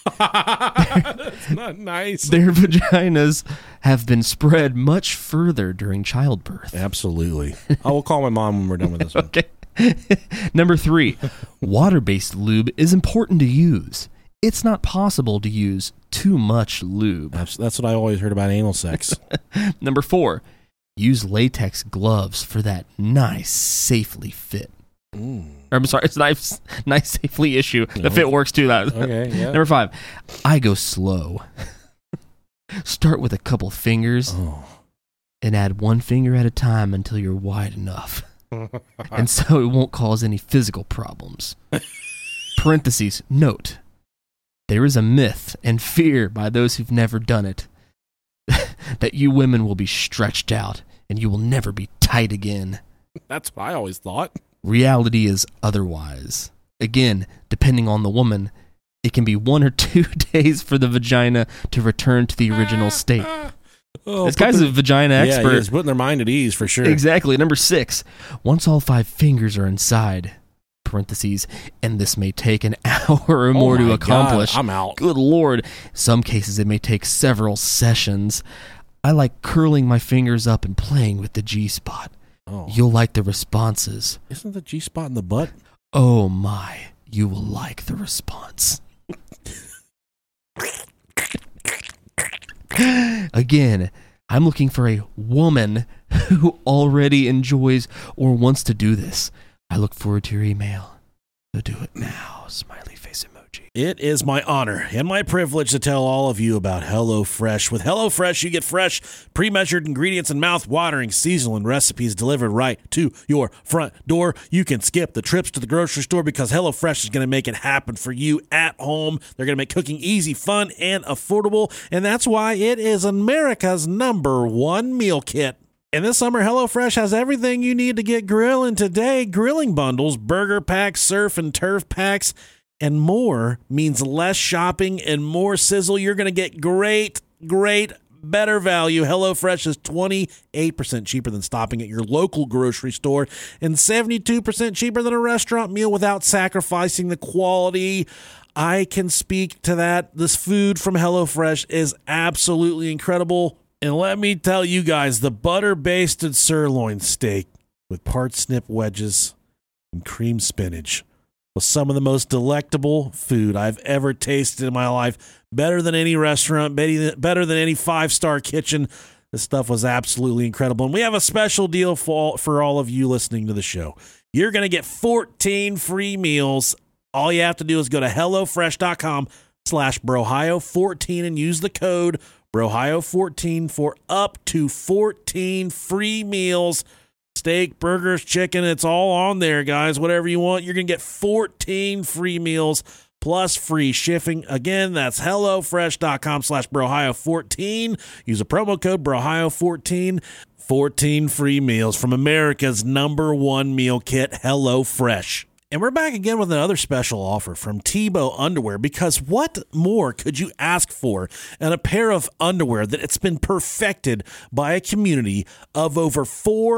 That's not nice. Their vaginas have been spread much further during childbirth. Absolutely. I will call my mom when we're done with this one. Okay. Number three, water-based lube is important to use. It's not possible to use too much lube. That's, that's what I always heard about anal sex. Number four, use latex gloves for that nice, safely fit. Mm. Or, I'm sorry, it's nice, nice, safely issue. The No. fit works too. That. Okay, yeah. Number five, I go slow. Start with a couple fingers Oh. and add one finger at a time until you're wide enough. And so it won't cause any physical problems. Parentheses, note, there is a myth and fear by those who've never done it that you women will be stretched out and you will never be tight again. That's what I always thought. Reality is otherwise. Again, depending on the woman, it can be one or two days for the vagina to return to the original state. Oh, This guy's the, a vagina yeah, expert. he's putting their mind at ease for sure. Exactly. Number six, once all five fingers are inside, parentheses, and this may take an hour or more oh to my accomplish. God, I'm out. Good Lord. Some cases it may take several sessions. I like curling my fingers up and playing with the G-spot. Oh. You'll like the responses. Isn't the G spot in the butt? Oh my, you will like the response. Again, I'm looking for a woman who already enjoys or wants to do this. I look forward to your email. So do it now. Smiley face emoji. It is my honor and my privilege to tell all of you about HelloFresh. With HelloFresh, you get fresh, pre-measured ingredients and mouth-watering seasonal recipes delivered right to your front door. You can skip the trips to the grocery store because HelloFresh is going to make it happen for you at home. They're going to make cooking easy, fun, and affordable, and that's why it is America's number one meal kit. And this summer, HelloFresh has everything you need to get grilling today. Grilling bundles, burger packs, surf and turf packs, and more means less shopping and more sizzle. You're going to get great, great, better value. HelloFresh is twenty-eight percent cheaper than stopping at your local grocery store and seventy-two percent cheaper than a restaurant meal without sacrificing the quality. I can speak to that. This food from HelloFresh is absolutely incredible. And let me tell you guys, the butter-basted sirloin steak with parsnip wedges and cream spinach was some of the most delectable food I've ever tasted in my life. Better than any restaurant, better than any five-star kitchen. This stuff was absolutely incredible. And we have a special deal for all, for all of you listening to the show. You're going to get fourteen free meals. All you have to do is go to HelloFresh.com slash Brohio fourteen and use the code Brohio fourteen for up to fourteen free meals. Steak, burgers, chicken, it's all on there, guys. Whatever you want, you're going to get fourteen free meals plus free shipping. Again, that's HelloFresh.com slash Brohio fourteen. Use a promo code Brohio fourteen. fourteen free meals from America's number one meal kit, HelloFresh. And we're back again with another special offer from Tebow Underwear, because what more could you ask for in a pair of underwear that it's been perfected by a community of over four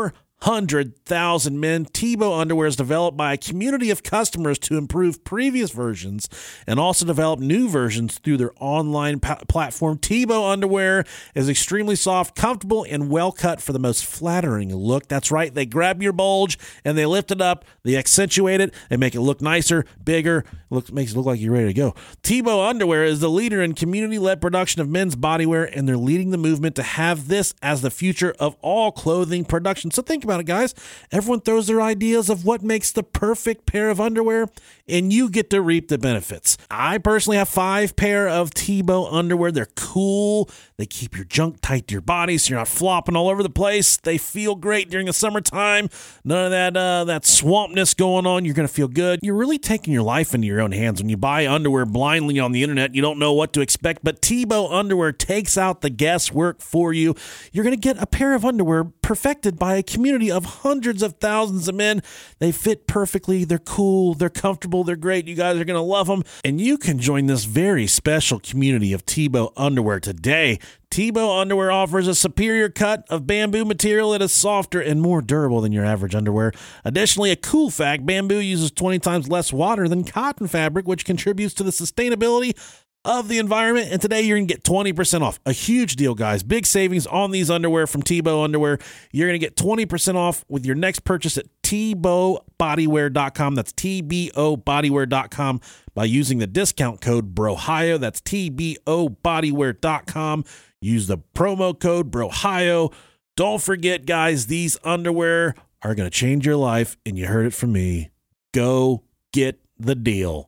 hundred thousand men. Tebow underwear is developed by a community of customers to improve previous versions and also develop new versions through their online pa- platform. Tebow underwear is extremely soft, comfortable, and well cut for the most flattering look. That's right. They grab your bulge and they lift it up. They accentuate it. They make it look nicer, bigger. Look, makes it look like you're ready to go. Tebow underwear is the leader in community-led production of men's bodywear, and they're leading the movement to have this as the future of all clothing production. So think about it, guys. Everyone throws their ideas of what makes the perfect pair of underwear, and you get to reap the benefits. I personally have five pair of Tebow underwear. They're cool. They keep your junk tight to your body so you're not flopping all over the place. They feel great during the summertime. None of that uh, that swampness going on. You're going to feel good. You're really taking your life into your own hands. When you buy underwear blindly on the internet, you don't know what to expect, but Tebow underwear takes out the guesswork for you. You're going to get a pair of underwear perfected by a community of hundreds of thousands of men. They fit perfectly. They're cool. They're comfortable. They're great. You guys are going to love them. And you can join this very special community of Tebow underwear today. Tebow underwear offers a superior cut of bamboo material that is softer and more durable than your average underwear. Additionally, a cool fact, bamboo uses twenty times less water than cotton fabric, which contributes to the sustainability of the environment. And today you're going to get twenty percent off. A huge deal, guys. Big savings on these underwear from Tebow underwear. You're going to get twenty percent off with your next purchase at Tebow Bodywear dot com. That's T B O Bodywear dot com by using the discount code BROHIO. That's T B O Bodywear dot com. Use the promo code BROHIO. Don't forget, guys, these underwear are going to change your life, and you heard it from me. Go get the deal.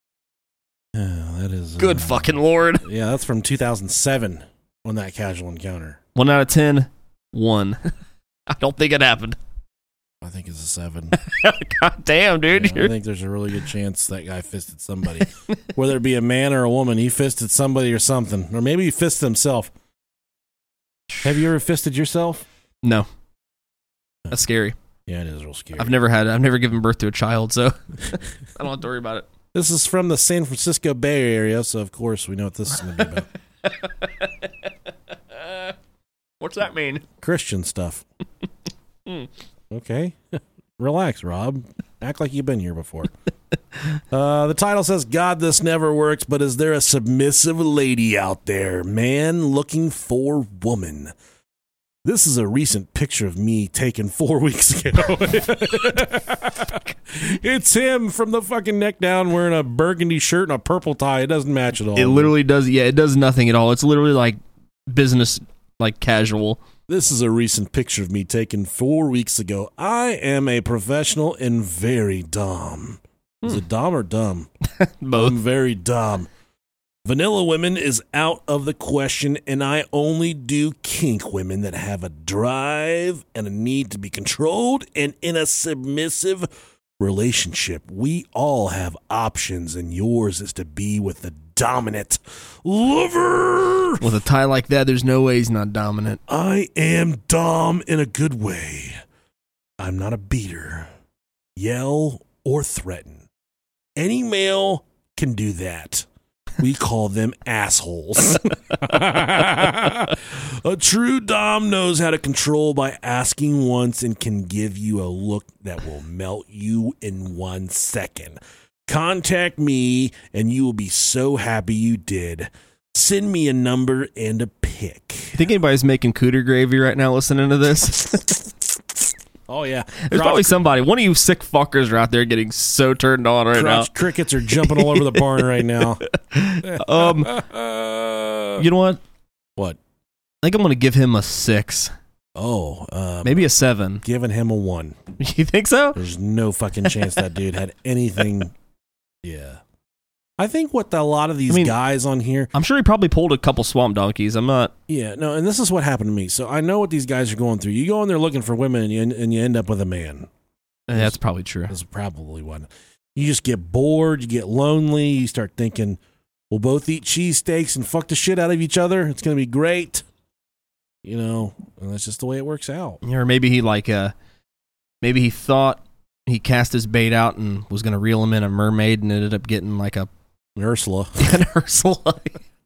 Oh, that is Good uh, fucking Lord. Yeah, that's from two thousand seven on that Casual Encounter. One out of ten, one. I don't think it happened. I think it's a seven. God damn, dude. Yeah, I think there's a really good chance that guy fisted somebody. Whether it be a man or a woman, he fisted somebody or something. Or maybe he fisted himself. Have you ever fisted yourself? No. That's scary. Yeah, it is real scary. I've never had I've never given birth to a child, so I don't have to worry about it. This is from the San Francisco Bay Area, so of course we know what this is going to be about. What's that mean? Christian stuff. Okay. Relax, Rob. Act like you've been here before. Uh, the title says, God, this never works, but is there a submissive lady out there? Man looking for woman. This is a recent picture of me taken four weeks ago. It's him from the fucking neck down wearing a burgundy shirt and a purple tie. It doesn't match at all. It literally does. Yeah, it does nothing at all. It's literally like business, like casual. This is a recent picture of me taken four weeks ago. I am a professional and very dumb. Is it dumb or dumb? Both. I'm very dumb. Vanilla women is out of the question, and I only do kink women that have a drive and a need to be controlled and in a submissive relationship. We all have options, and yours is to be with the dominant lover. With a tie like that, there's no way he's not dominant. I am dom in a good way. I'm not a beater, yell, or threaten. Any male can do that. We call them assholes. A true dom knows how to control by asking once and can give you a look that will melt you in one second. Contact me and you will be so happy you did. Send me a number and a pic. Think anybody's making cooter gravy right now listening to this? Oh, yeah. There's Crotch, probably somebody. One of you sick fuckers are out there getting so turned on right crotch now. Crickets are jumping all over the barn right now. um, You know what? What? I think I'm going to give him a six. Oh. Um, Maybe a seven. Giving him a one. You think so? There's no fucking chance that dude had anything. Yeah. I think what the, a lot of these I mean, guys on here... I'm sure he probably pulled a couple swamp donkeys. I'm not... Yeah, no, and this is what happened to me. So I know what these guys are going through. You go in there looking for women, and you, and you end up with a man. And that's probably true. That's probably one. You just get bored. You get lonely. You start thinking, we'll both eat cheesesteaks and fuck the shit out of each other. It's going to be great. You know, and that's just the way it works out. Or maybe he like... uh, Maybe he thought he cast his bait out and was going to reel him in a mermaid and ended up getting like a... An Ursula. An Ursula.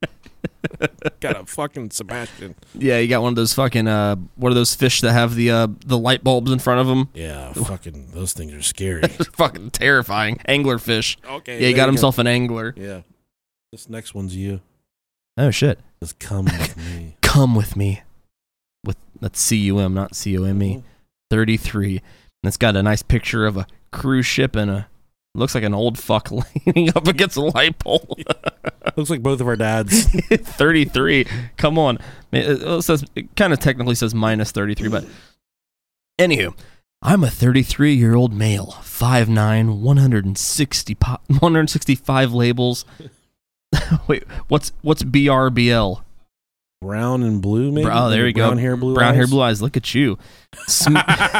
Got a fucking Sebastian. Yeah, you got one of those fucking uh, what are those fish that have the uh, the light bulbs in front of them? Yeah, fucking those things are scary. It's fucking terrifying. Anglerfish. Okay. Yeah, he got himself go. an angler. Yeah. This next one's you. Oh shit. Just come with me. Come with me. With that's C U M, not C O M E. Mm-hmm. thirty-three. And it's got a nice picture of a cruise ship and a looks like an old fuck leaning up against a light pole. Looks like both of our dads. thirty-three. Come on. It says it kind of technically says minus thirty-three, but anywho, I'm a thirty-three-year-old male, five nine, one hundred sixty po- one hundred sixty-five labels. Wait, what's what's B R B L? Brown and blue, maybe? Oh, there you brown go. Brown hair, blue brown eyes. hair, blue eyes. Look at you. Sm-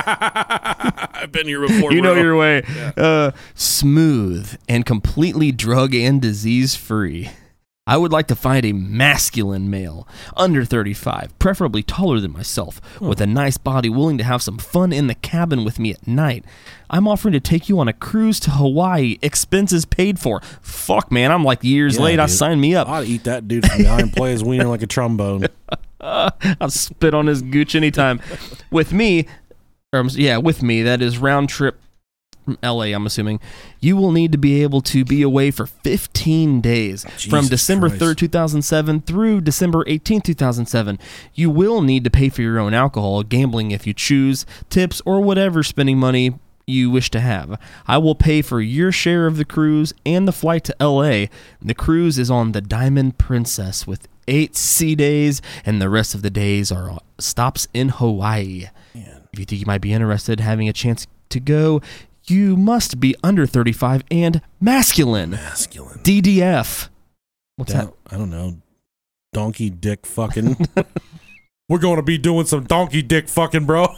I've been here before, You bro. know your way. Yeah. Uh, smooth and completely drug and disease-free. I would like to find a masculine male, under thirty-five, preferably taller than myself, Hmm. with a nice body, willing to have some fun in the cabin with me at night. I'm offering to take you on a cruise to Hawaii, expenses paid for. Fuck, man, I'm like years Yeah, late. I dude. sign me up. I'd eat that dude from behind and play his wiener like a trombone. Uh, I'll spit on his gooch anytime. With me, or, yeah, with me, that is round trip from L A, I'm assuming. You will need to be able to be away for fifteen days Jesus from December third, two thousand seven through December eighteenth, two thousand seven. You will need to pay for your own alcohol, gambling if you choose, tips, or whatever spending money you wish to have. I will pay for your share of the cruise and the flight to L A. The cruise is on the Diamond Princess with eight sea days, and the rest of the days are stops in Hawaii. Man. If you think you might be interested in having a chance to go, you must be under thirty-five and masculine. Masculine. D D F. What's Down, that? I don't know. Donkey dick fucking. We're going to be doing some donkey dick fucking, bro.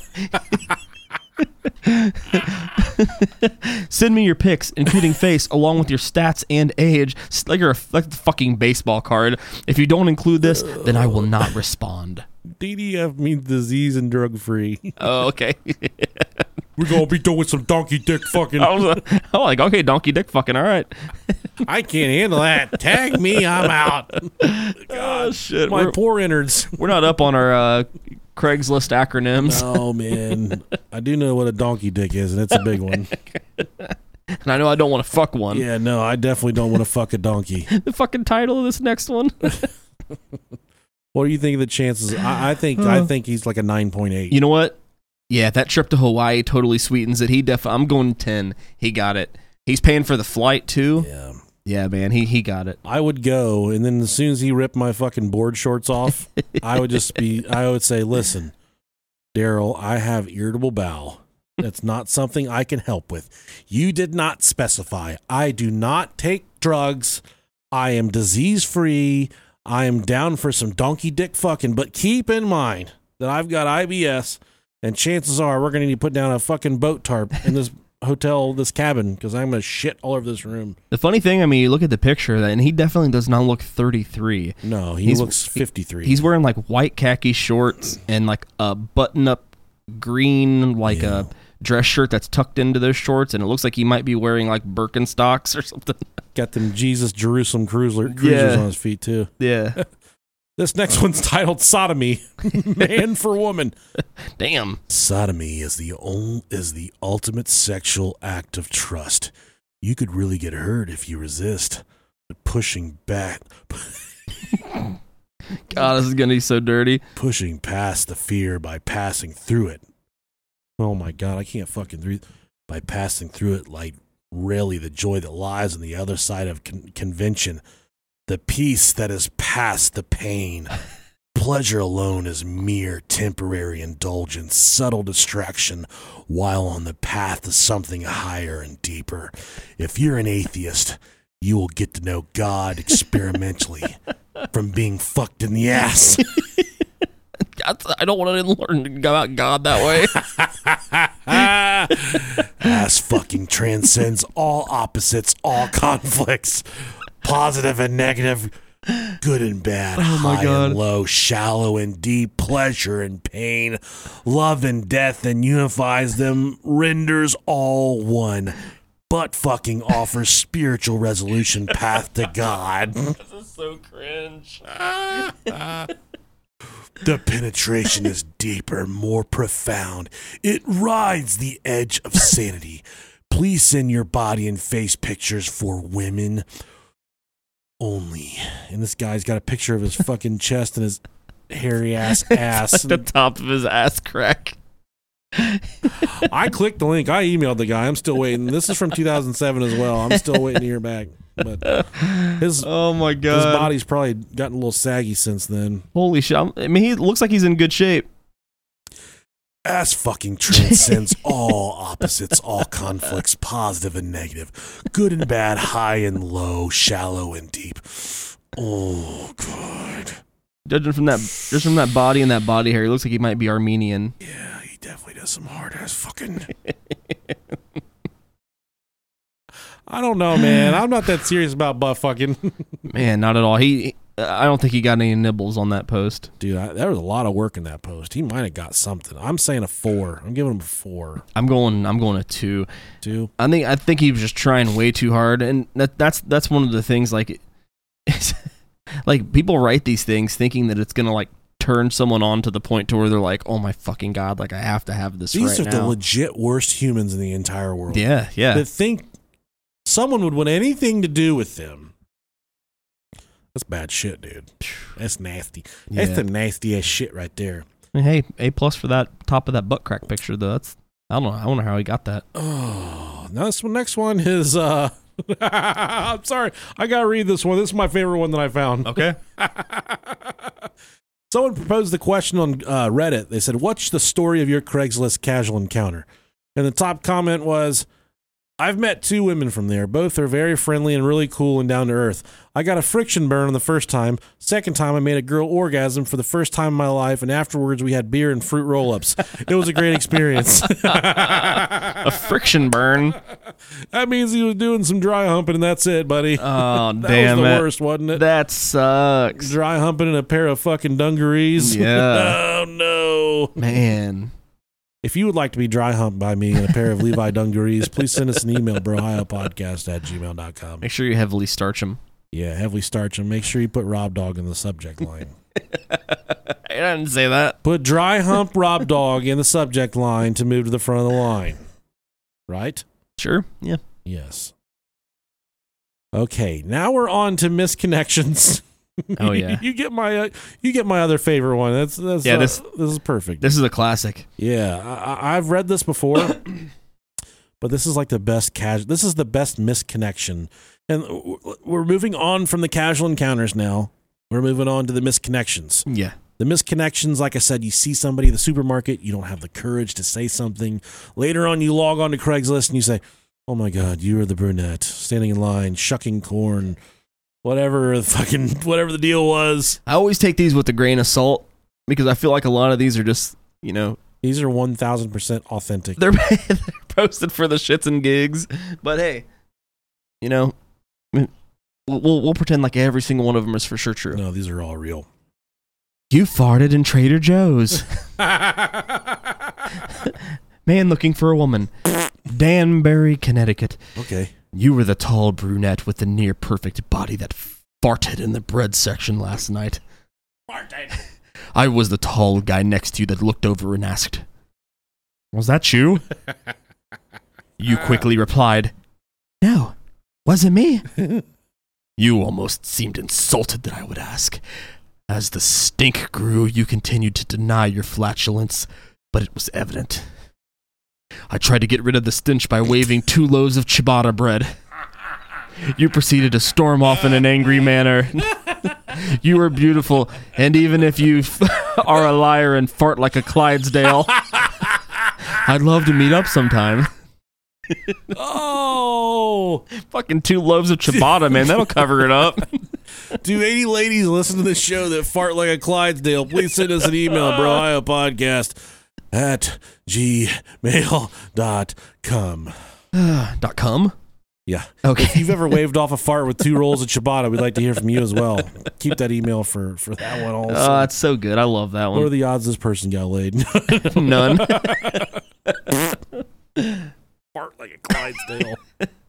Send me your pics, including face, along with your stats and age, like you're a, like the fucking baseball card. If you don't include this, then I will not respond. D D F means disease and drug free. Oh, okay. We're going to be doing some donkey dick fucking. I was, I'm like, okay, donkey dick fucking, all right. I can't handle that. Tag me, I'm out. God, oh, shit. my We're, poor innards. we're not up on our uh, Craigslist acronyms. Oh, man. I do know what a donkey dick is, and it's a big one. And I know I don't want to fuck one. Yeah, no, I definitely don't want to fuck a donkey. The fucking title of this next one. What do you think of the chances? I, I think I think he's like a nine point eight. You know what? Yeah, that trip to Hawaii totally sweetens it. He def- I'm going ten. He got it. He's paying for the flight, too. Yeah. Yeah, man, he he got it. I would go, and then as soon as he ripped my fucking board shorts off, I would just be, I would say, listen, Daryl, I have irritable bowel. That's not something I can help with. You did not specify. I do not take drugs. I am disease free. I am down for some donkey dick fucking, but keep in mind that I've got I B S, and chances are we're going to need to put down a fucking boat tarp in this hotel, this cabin, because I'm going to shit all over this room. The funny thing, I mean, you look at the picture, and he definitely does not look thirty-three. No, he He's- looks fifty-three. He's wearing like white khaki shorts and like a button-up green like Yeah. a dress shirt that's tucked into those shorts, and it looks like he might be wearing like Birkenstocks or something. got them Jesus Jerusalem cruiser, cruisers Yeah. on his feet, too. Yeah. This next one's titled Sodomy, Man for Woman. Damn. Sodomy is the ul- is the ultimate sexual act of trust. You could really get hurt if you resist. But pushing back, God, this is gonna be so dirty. pushing past the fear by passing through it. Oh my God, I can't fucking through by passing through it like really the joy that lies on the other side of con- convention, the peace that is past the pain. Pleasure alone is mere temporary indulgence, subtle distraction, while on the path to something higher and deeper. If you're an atheist, you will get to know God experimentally from being fucked in the ass. I don't want to learn to go out God that way. Ass fucking transcends all opposites, all conflicts, positive and negative, good and bad, Oh my high God. and low, shallow and deep, pleasure and pain, love and death, and unifies them, renders all one. butt fucking offers spiritual resolution path to God. This is so cringe. The penetration is deeper, more profound. It rides the edge of sanity. Please send your body and face pictures for women only. And this guy's got a picture of his fucking chest and his hairy ass ass. Like the top of his ass crack. I clicked the link. I emailed the guy. I'm still waiting. This is from two thousand seven as well. I'm still waiting to hear back. But his oh my god, his body's probably gotten a little saggy since then. Holy shit! I mean, he looks like he's in good shape. Ass fucking transcends all opposites, all conflicts, positive and negative, good and bad, high and low, shallow and deep. Oh god! Judging from that, just from that body and that body hair, he looks like he might be Armenian. Yeah, he definitely does some hard ass fucking. I don't know, man. I'm not that serious about butt fucking. Man, not at all. He, I don't think he got any nibbles on that post. Dude, I, there was a lot of work in that post. He might have got something. I'm saying a four. I'm giving him a four. I'm going. I'm going a two. Two. I think. I think he was just trying way too hard, and that, that's that's one of the things. Like, it's, like people write these things thinking that it's gonna like turn someone on to the point to where they're like, oh my fucking god, like I have to have this. These right are now. the legit worst humans in the entire world. Yeah, yeah. That think someone would want anything to do with them. That's bad shit, dude. That's nasty. That's Yeah. the nasty ass shit right there. Hey, A plus for that top of that butt crack picture though. That's I don't know. I wonder how he got that. Oh, now this one, next one is. uh I'm sorry, I gotta read this one. This is my favorite one that I found. Okay. Someone proposed the question on uh, Reddit. They said, "What's the story of your Craigslist casual encounter?" And the top comment was, "I've met two women from there. Both are very friendly and really cool and down to earth. I got a friction burn on the first time. Second time, I made a girl orgasm for the first time in my life, and afterwards we had beer and fruit roll-ups. It was a great experience." A friction burn. That means he was doing some dry humping, and that's it, buddy. Oh, that damn was the it. worst, wasn't it? That sucks. Dry humping in a pair of fucking dungarees. Yeah. Oh, no. Man. If you would like to be dry humped by me in a pair of Levi dungarees, please send us an email, brohiopodcast at gmail dot com. Make sure you heavily starch them. Yeah, heavily starch them. Make sure you put Rob Dog in the subject line. I didn't say that. Put dry hump Rob Dog in the subject line to move to the front of the line. Right? Sure. Yeah. Yes. Okay, now we're on to misconnections. Oh yeah. you get my uh, you get my other favorite one. That's that's Yeah, uh, this- this is perfect. This is a classic. Yeah, I, I- I've read this before, but this is like the best casual. This is the best misconnection, and w- we're moving on from the casual encounters now. We're moving on to the misconnections. Yeah. The misconnections, like I said, you see somebody at the supermarket, you don't have the courage to say something. Later on, you log on to Craigslist and you say, "Oh my God, you are the brunette standing in line, shucking corn." Whatever the fucking whatever the deal was. I always take these with a grain of salt because I feel like a lot of these are just, you know, These are one thousand percent authentic. they're, they're posted for the shits and gigs. But hey, you know, we'll, we'll we'll pretend like every single one of them is for sure true. No, these are all real. You farted in Trader Joe's. Man looking for a woman. Danbury, Connecticut. Okay. You were the tall brunette with the near perfect body that farted in the bread section last night. Farted. I was the tall guy next to you that looked over and asked, "Was that you?" You quickly replied, "No, wasn't me." You almost seemed insulted that I would ask. As the stink grew, you continued to deny your flatulence, but it was evident. I tried to get rid of the stench by waving two loaves of ciabatta bread. You proceeded to storm off in an angry manner. You are beautiful, and even if you f- are a liar and fart like a Clydesdale, I'd love to meet up sometime. Oh, Fucking two loaves of ciabatta, man. That'll cover it up. do any ladies listen to this show that fart like a Clydesdale? Please send us an email, brohiopodcast at gmail dot com. Dot com? Yeah. Okay. If you've ever waved off a fart with two rolls of ciabatta, we'd like to hear from you as well. Keep that email for, for that one also. Oh, that's so good. I love that What are one. the odds this person got laid? None. Fart like a Clydesdale.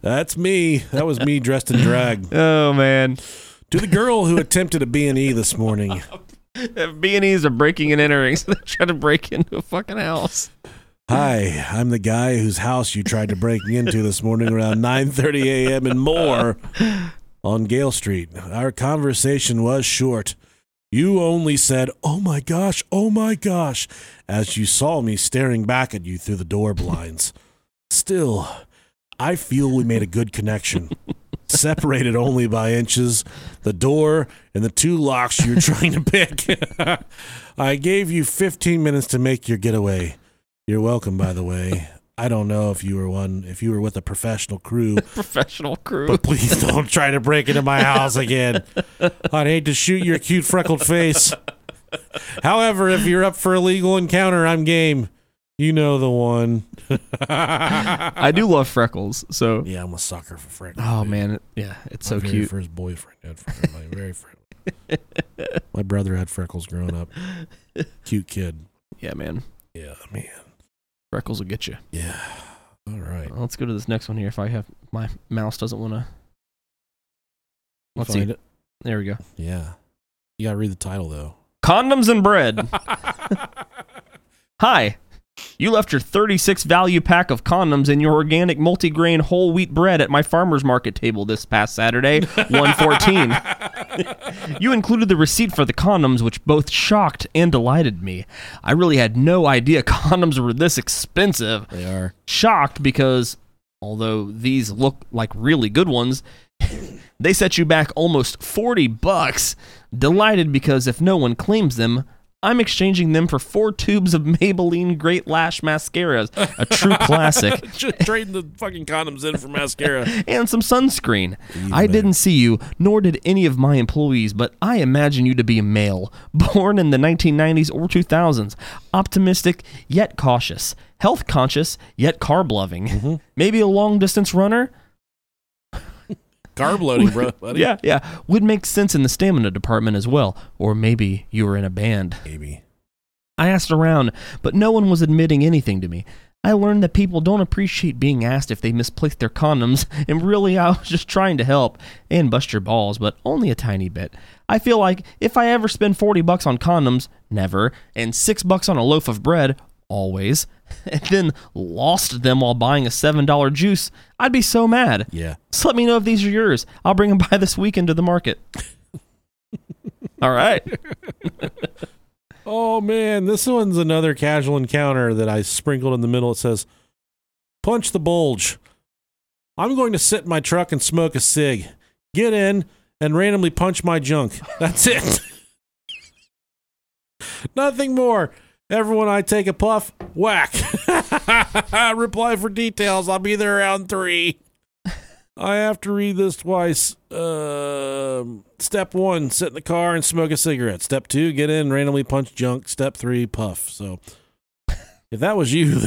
That's me. That was me dressed in drag. Oh, man. To the girl who attempted a B and E this morning. B and E's are breaking and entering, so they're trying to break into a fucking house. Hi, I'm the guy whose house you tried to break into this morning around nine thirty a.m. and more on Gale Street. Our conversation was short. You only said, "Oh my gosh, oh my gosh," as you saw me staring back at you through the door blinds. Still, I feel we made a good connection. Separated only by inches, the door and the two locks you're trying to pick. I gave you fifteen minutes to make your getaway. You're welcome, by the way. I don't know if you were one, if you were with a professional crew. Professional crew. But please don't try to break into my house again. I'd hate to shoot your cute freckled face. However, if you're up for a legal encounter, I'm game. You know the one. I do love freckles, so. Yeah, I'm a sucker for freckles. Oh, dude. man. Yeah, it's My so very cute. first boyfriend had freckles. My very friendly. My brother had freckles growing up. Cute kid. Yeah, man. Yeah, man. Freckles will get you. Yeah. All right. Well, let's go to this next one here. If I have my mouse doesn't want to. Let's Find see. it. There we go. Yeah. You got to read the title, though. Condoms and bread. Hi. You left your thirty-six value pack of condoms and your organic multigrain whole wheat bread at my farmer's market table this past Saturday, one fourteen. You included the receipt for the condoms, which both shocked and delighted me. I really had no idea condoms were this expensive. They are. Shocked because, although these look like really good ones, they set you back almost forty bucks. Delighted because if no one claims them, I'm exchanging them for four tubes of Maybelline Great Lash Mascaras, a true classic. Just trading the fucking condoms in for mascara. And some sunscreen. Even I better. didn't see you, nor did any of my employees, but I imagine you to be a male, born in the nineteen nineties or two thousands, optimistic yet cautious, health conscious yet carb loving, Mm-hmm. maybe a long distance runner. Carb loading, bro. Buddy. Yeah, yeah. Would make sense in the stamina department as well. Or maybe you were in a band. Maybe. I asked around, but no one was admitting anything to me. I learned that people don't appreciate being asked if they misplaced their condoms, and really I was just trying to help and bust your balls, but only a tiny bit. I feel like if I ever spend forty bucks on condoms, never, and six bucks on a loaf of bread, always, and then lost them while buying a seven dollar juice, I'd be so mad. Yeah. So let me know if these are yours. I'll bring them by this weekend to the market. All right. Oh, man. This one's another casual encounter that I sprinkled in the middle. It says, punch the bulge. I'm going to sit in my truck and smoke a cig. Get in and randomly punch my junk. That's it. Nothing more. Everyone, I take a puff, whack. Reply for details. I'll be there around three. I have to read this twice. Um, step one, sit in the car and smoke a cigarette. Step two, get in, randomly punch junk. Step three, puff. So, if that was you,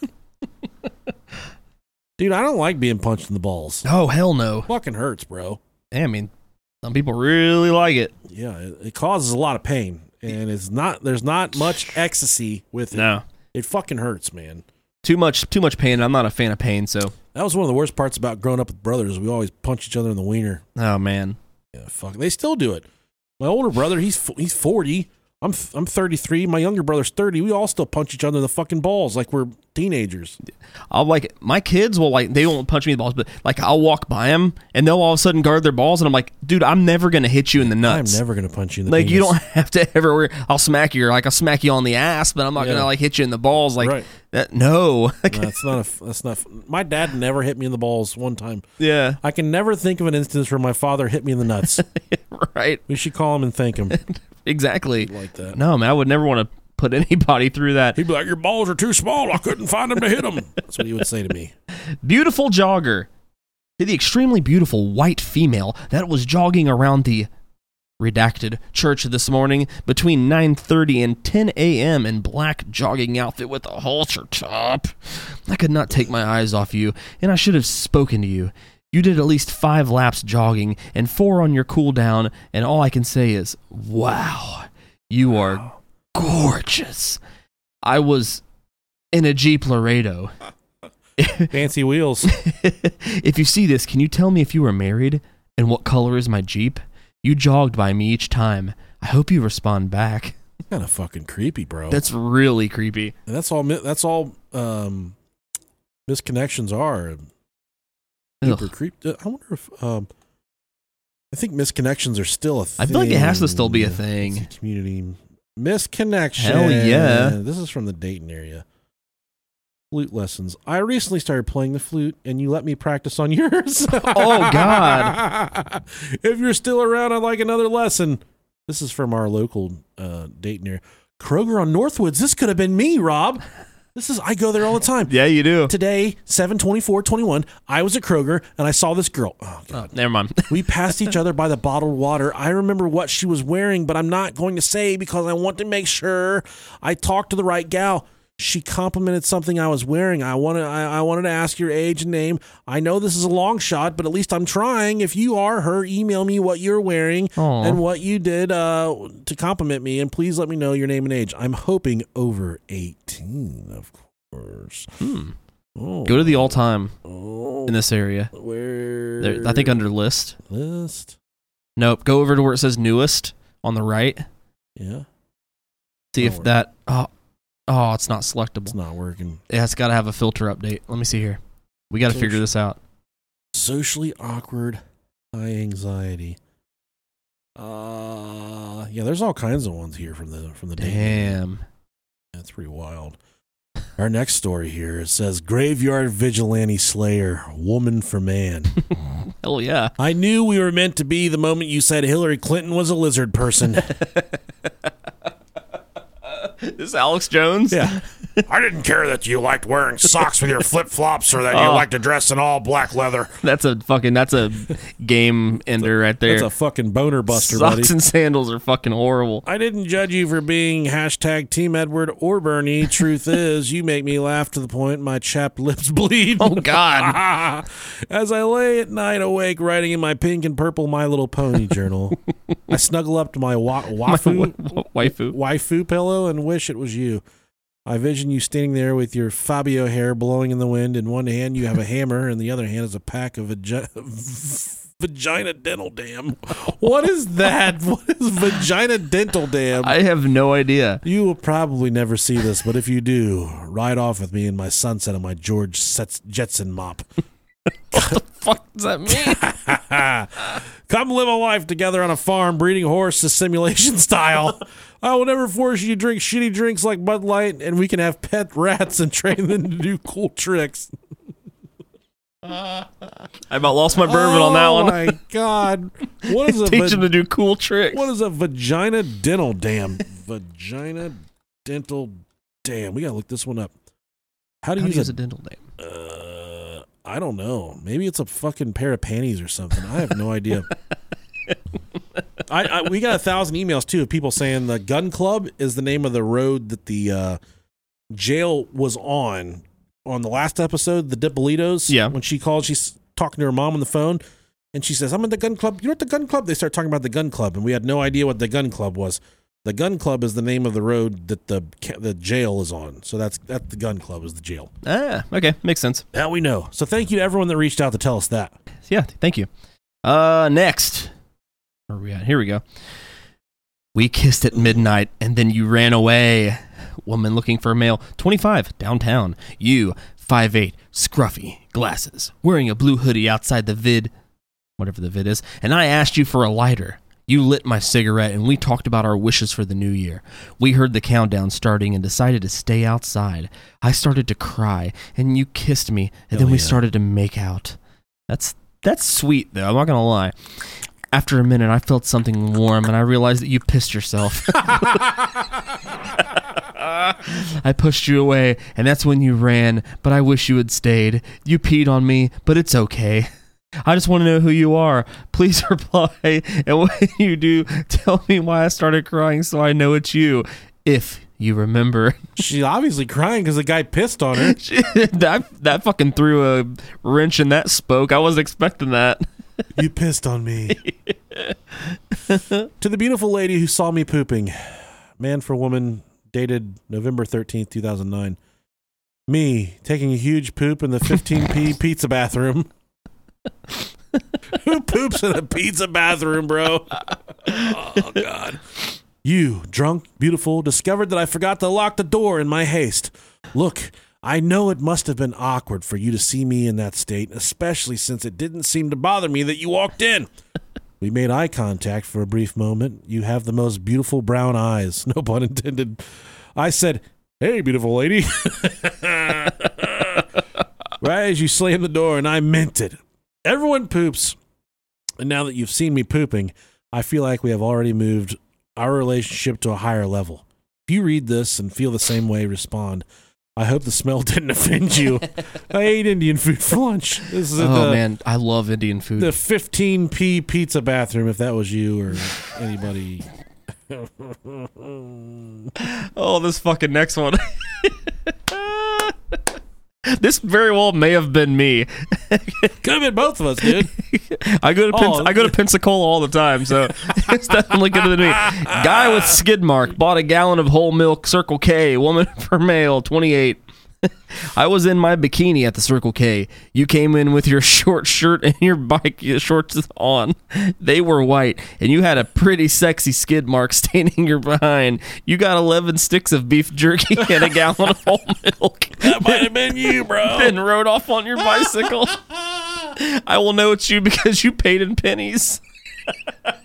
dude, I don't like being punched in the balls. Oh, hell no. Fucking hurts, bro. I mean, some people really like it. Yeah, it, it causes a lot of pain, and it's not. There's not much ecstasy with it. No. It fucking hurts, man. Too much too much pain. I'm not a fan of pain, so. That was one of the worst parts about growing up with brothers. We always punch each other in the wiener. Oh, man. Yeah, fuck. They still do it. My older brother, he's he's forty. I'm I'm thirty-three. My younger brother's thirty. We all still punch each other in the fucking balls like we're teenagers. I'll like, my kids will like, they won't punch me in the balls, but like I'll walk by them and they'll all of a sudden guard their balls and I'm like, dude, I'm never going to hit you in the nuts. I'm never going to punch you in the Like, penis. you don't have to ever worry. I'll smack you, or like I'll smack you on the ass, but I'm not Yeah. going to like hit you in the balls. Like, Right. that, no. No, that's not a, that's not. My dad never hit me in the balls one time. Yeah. I can never think of an instance where my father hit me in the nuts. Right. We should call him and thank him Exactly. like that. No, man, I would never want to put anybody through that. He'd be like, your balls are too small. I couldn't find them to hit them. That's what he would say to me. Beautiful jogger. To the extremely beautiful white female that was jogging around the redacted church this morning between nine thirty and ten a.m. in black jogging outfit with a halter top. I could not take my eyes off you, and I should have spoken to you. You did at least five laps jogging and four on your cool down, and all I can say is, wow, you are gorgeous. I was in a Jeep Laredo. Fancy wheels. If you see this, can you tell me if you were married and what color is my Jeep? You jogged by me each time. I hope you respond back. Kind of fucking creepy, bro. That's really creepy. And that's all. That's all. Um, misconnections are. Super creep. I wonder if. Um, I think misconnections are still a thing. I feel like it has to still be a thing. It's a community misconnection. Hell yeah. This is from the Dayton area. Flute lessons. I recently started playing the flute, and you let me practice on yours. Oh, God. If you're still around, I'd like another lesson. This is from our local uh, Dayton area. Kroger on Northwoods. This could have been me, Rob. This is, I go there all the time. Yeah, you do. Today, seven twenty-four twenty-one, I was at Kroger, and I saw this girl. Oh, God. Oh, never mind. We passed each other by the bottled water. I remember what she was wearing, but I'm not going to say because I want to make sure I talked to the right gal. She complimented something I was wearing. I wanted, I, I wanted to ask your age and name. I know this is a long shot, but at least I'm trying. If you are her, email me what you're wearing Aww. and what you did uh, to compliment me, and please let me know your name and age. I'm hoping over eighteen, of course. Hmm. Oh. Go to the all-time Oh. in this area. Where? There, I think under list. List. Nope. Go over to where it says newest on the right. Yeah. See Don't if worry. that. Oh, oh, it's not selectable. It's not working. Yeah, it's got to have a filter update. Let me see here. We got to Social- figure this out. Socially awkward, high anxiety. Uh yeah, there's all kinds of ones here from the from the day. Damn. That's pretty wild. Our next story here, it says Graveyard Vigilante Slayer, Woman for Man. Hell yeah. I knew we were meant to be the moment you said Hillary Clinton was a lizard person. This is Alex Jones? Yeah. I didn't care that you liked wearing socks with your flip-flops or that you Oh. liked to dress in all black leather. That's a fucking, that's a game ender right there. That's a fucking boner buster, buddy. Socks and sandals are fucking horrible. I didn't judge you for being hashtag Team Edward or Bernie. Truth is, you make me laugh to the point my chapped lips bleed. Oh, God. As I lay at night awake writing in my pink and purple My Little Pony journal, I snuggle up to my wa- wafu, Waifu. waifu pillow and wish it was you. I vision you standing there with your Fabio hair blowing in the wind. In one hand, you have a hammer, and the other hand is a pack of vagi- vagina dental dam. What is that? What is vagina dental dam? I have no idea. You will probably never see this, but if you do, ride off with me in my sunset on my George Sets- Jetson mop. What the fuck does that mean? Come live a life together on a farm, breeding horses simulation style. I will never force you to drink shitty drinks like Bud Light, and we can have pet rats and train them to do cool tricks. I about lost my bourbon on that one. Oh my God! What is a Teach va- them to do cool tricks. what is a vagina dental dam? Vagina dental dam. We gotta look this one up. How do How you do you use use a a dental dam? Uh, I don't know. Maybe it's a fucking pair of panties or something. I have no idea. I, I we got a thousand emails too of people saying the Gun Club is the name of the road that the uh, jail was on on the last episode. The Dippolitos. Yeah. When she called, she's talking to her mom on the phone, and she says, "I'm in the Gun Club." You know what the Gun Club? They start talking about the Gun Club, and we had no idea what the Gun Club was. The Gun Club is the name of the road that the the jail is on. So that's that. The Gun Club is the jail. Ah, okay. Makes sense. Now we know. So thank you to everyone that reached out to tell us that. Yeah, thank you. Uh, next. Where are we at? Here we go. We kissed at midnight, and then you ran away. Woman looking for a male, twenty-five, downtown. You, five eight, scruffy, glasses, wearing a blue hoodie outside the vid, whatever the vid is, and I asked you for a lighter. You lit my cigarette, and we talked about our wishes for the new year. We heard the countdown starting and decided to stay outside. I started to cry, and you kissed me, and Oh, then we yeah. started to make out. That's that's sweet, though. I'm not going to lie. After a minute, I felt something warm, and I realized that you pissed yourself. I pushed you away, and that's when you ran, but I wish you had stayed. You peed on me, but it's okay. I just want to know who you are. Please reply, and when you do, tell me why I started crying so I know it's you, if you remember. She's obviously crying because the guy pissed on her. that, that fucking threw a wrench in that spoke. I wasn't expecting that. You pissed on me. To the beautiful lady who saw me pooping. Man for woman, dated November thirteenth, two thousand nine. Me taking a huge poop in the fifteen p pizza bathroom. Who poops in a pizza bathroom, bro? Oh, God. You, drunk, beautiful, discovered that I forgot to lock the door in my haste. Look, I know it must have been awkward for you to see me in that state, especially since it didn't seem to bother me that you walked in. We made eye contact for a brief moment. You have the most beautiful brown eyes. No pun intended. I said, hey, beautiful lady. Right as you slammed the door, and I meant it. Everyone poops. And now that you've seen me pooping, I feel like we have already moved our relationship to a higher level. If you read this and feel the same way, respond. I hope the smell didn't offend you. I ate Indian food for lunch. This is Oh, the, man. I love Indian food. the fifteen p pizza bathroom, if that was you or anybody. Oh, this fucking next one. This very well may have been me. Could have been both of us, dude. I go to Pens- Oh. I go to Pensacola all the time, so it's definitely could have been me. Guy with skid mark bought a gallon of whole milk Circle K. Woman for male, twenty-eight. I was in my bikini at the Circle K. You came in with your short shirt and your bike shorts on. They were white, and you had a pretty sexy skid mark staining your behind. You got eleven sticks of beef jerky and a gallon of whole milk. That might have been you, bro. Then rode off on your bicycle. I will know it's you because you paid in pennies. That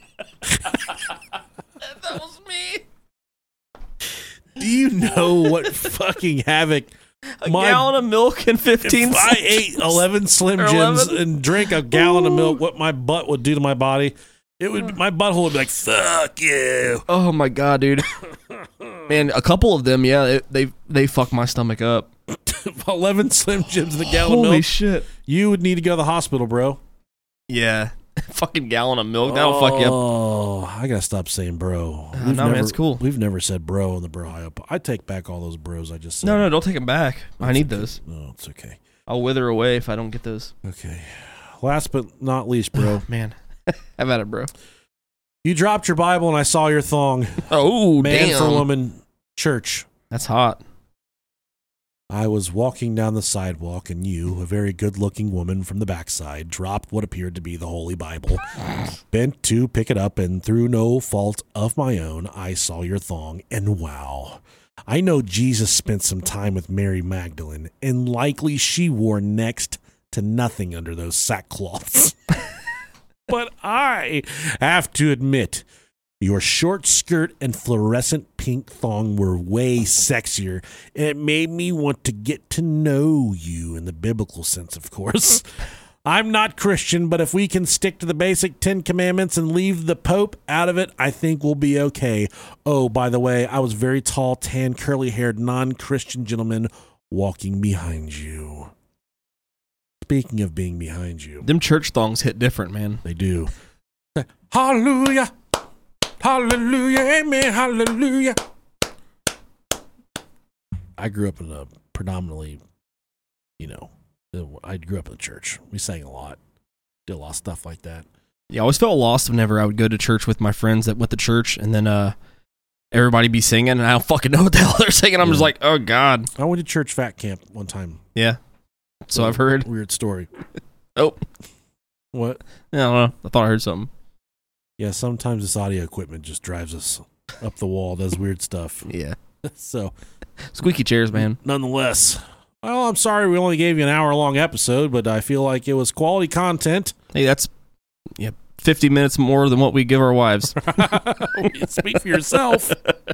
was me. Do you know what fucking havoc A my gallon of milk and fifteen if I ate eleven Slim Or Jims eleven? and drank a gallon of milk, what my butt would do to my body, it would my butthole would be like, fuck you. Oh my god, dude. Man, a couple of them, yeah, it, they they fuck my stomach up. eleven Slim Jims and a gallon Holy of milk. shit. You would need to go to the hospital, bro. Yeah. Fucking gallon of milk. That'll fuck you up. Oh, I gotta stop saying bro. Uh, We've no, man, never- it's cool. We've never said bro on the Bro High Up. I take back all those bros I just said. No, no, don't take them back. I need those. No, it's okay. I'll wither away if I don't get those. Okay. Last but not least, bro. Man. Have at it, bro. You dropped your Bible and I saw your thong. Oh, Man damn. for woman, church. That's hot. I was walking down the sidewalk and you, a very good-looking woman from the backside, dropped what appeared to be the Holy Bible, bent to pick it up, and through no fault of my own, I saw your thong, and wow. I know Jesus spent some time with Mary Magdalene, and likely she wore next to nothing under those sackcloths. But I have to admit, your short skirt and fluorescent pink thong were way sexier, and it made me want to get to know you in the biblical sense, of course. I'm not Christian, but if we can stick to the basic Ten Commandments and leave the Pope out of it, I think we'll be okay. Oh, by the way, I was very tall, tan, curly-haired, non-Christian gentleman walking behind you. Speaking of being behind you, Them church thongs hit different, man. they do. Hallelujah. Hallelujah, amen, hallelujah. I grew up in a predominantly, you know, I grew up in the church. We sang a lot, did a lot of stuff like that. Yeah, I always felt lost whenever I would go to church with my friends that went to church, and then uh, everybody be singing, and I don't fucking know what the hell they're singing. I'm Yeah. just like, oh, God. I went to church fat camp one time. Yeah. So I've heard. Weird story. Oh. What? I don't know. I thought I heard something. Yeah, sometimes this audio equipment just drives us up the wall, does weird stuff. Yeah. So, Squeaky chairs, man. nonetheless, well, I'm sorry we only gave you an hour-long episode, but I feel like it was quality content. Hey, that's yeah, fifty minutes more than what we give our wives. Speak for yourself.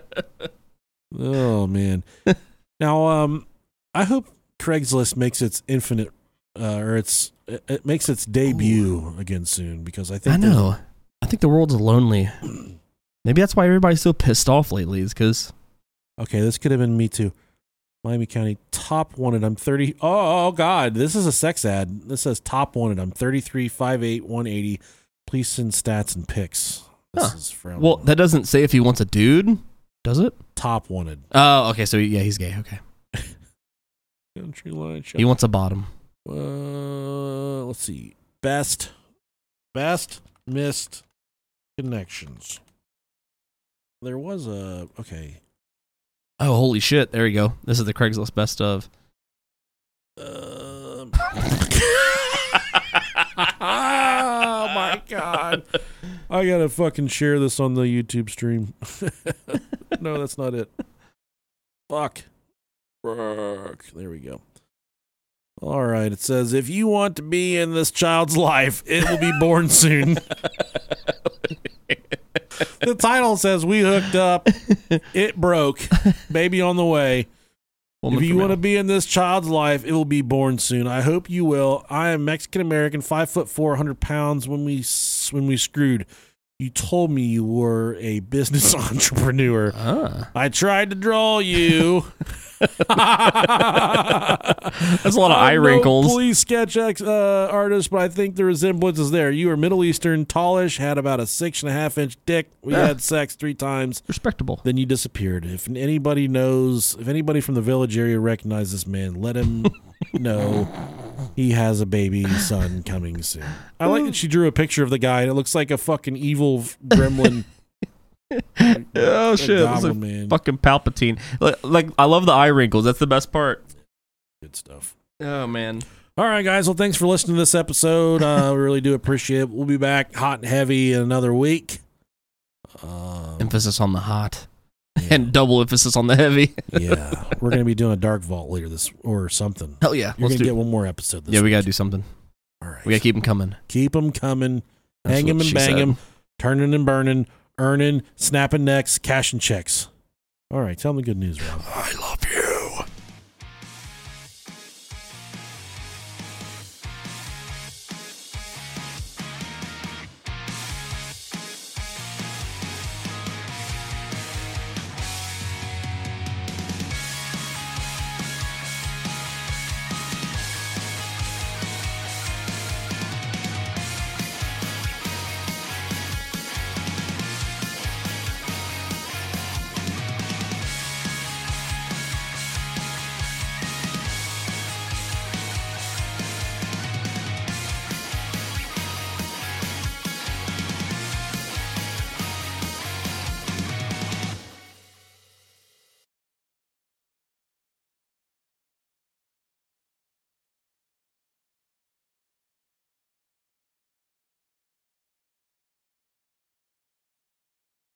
Oh, man. Now, um, I hope Craigslist makes its infinite, uh, or its it, it makes its debut Ooh. again soon, because I think I know. I think the world's lonely. Maybe that's why everybody's so pissed off lately, is because... Okay, this could have been me too. Miami County top wanted. I'm thirty. Oh, oh God, this is a sex ad. This says top wanted. I'm thirty-three, five eight, one eighty. Please send stats and pics. This Huh. is from Well, that doesn't say if he wants a dude, does it? top wanted. Oh, okay. So yeah, he's gay. Okay. Country line shop. He wants a bottom. Uh, let's see. Best, best missed connections. There was a okay. Oh, holy shit. There you go. This is the Craigslist best of. God. I gotta fucking share this on the YouTube stream. No, that's not it. Fuck. Fuck. There we go. All right. It says, if you want to be in this child's life, it will be born soon. The title says, we hooked up. It broke. Baby on the way. Woman if you want to be in this child's life, it will be born soon. I hope you will. I am Mexican American, five foot four, hundred pounds. When we when we screwed, you told me you were a business entrepreneur. Ah. I tried to draw you. That's a lot of eye I'm wrinkles. No police sketch ex, uh, artist, but I think the resemblance is there. You are Middle Eastern, tallish, had about a six and a half inch dick. We yeah. had sex three times. Respectable. Then you disappeared. If anybody knows, if anybody from the village area recognizes this man, let him know he has a baby son coming soon. I like that she drew a picture of the guy, and it looks like a fucking evil gremlin. Like, oh shit! It's like man. Fucking Palpatine. Like, like I love the eye wrinkles. That's the best part. Good stuff. Oh man! All right, guys. Well, thanks for listening to this episode. Uh, we really do appreciate it. We'll be back hot and heavy in another week. Um, emphasis on the hot, yeah. And double emphasis on the heavy. Yeah, we're gonna be doing a Dark Vault later this or something. Hell yeah! You're Let's gonna do get one more episode. This yeah, week. we gotta do something. All right, we gotta keep them coming. Keep them coming. That's hang them and bang them. Said. Turning and burning. Earning, snapping necks, cashing checks. All right, tell them the good news, Rob. I love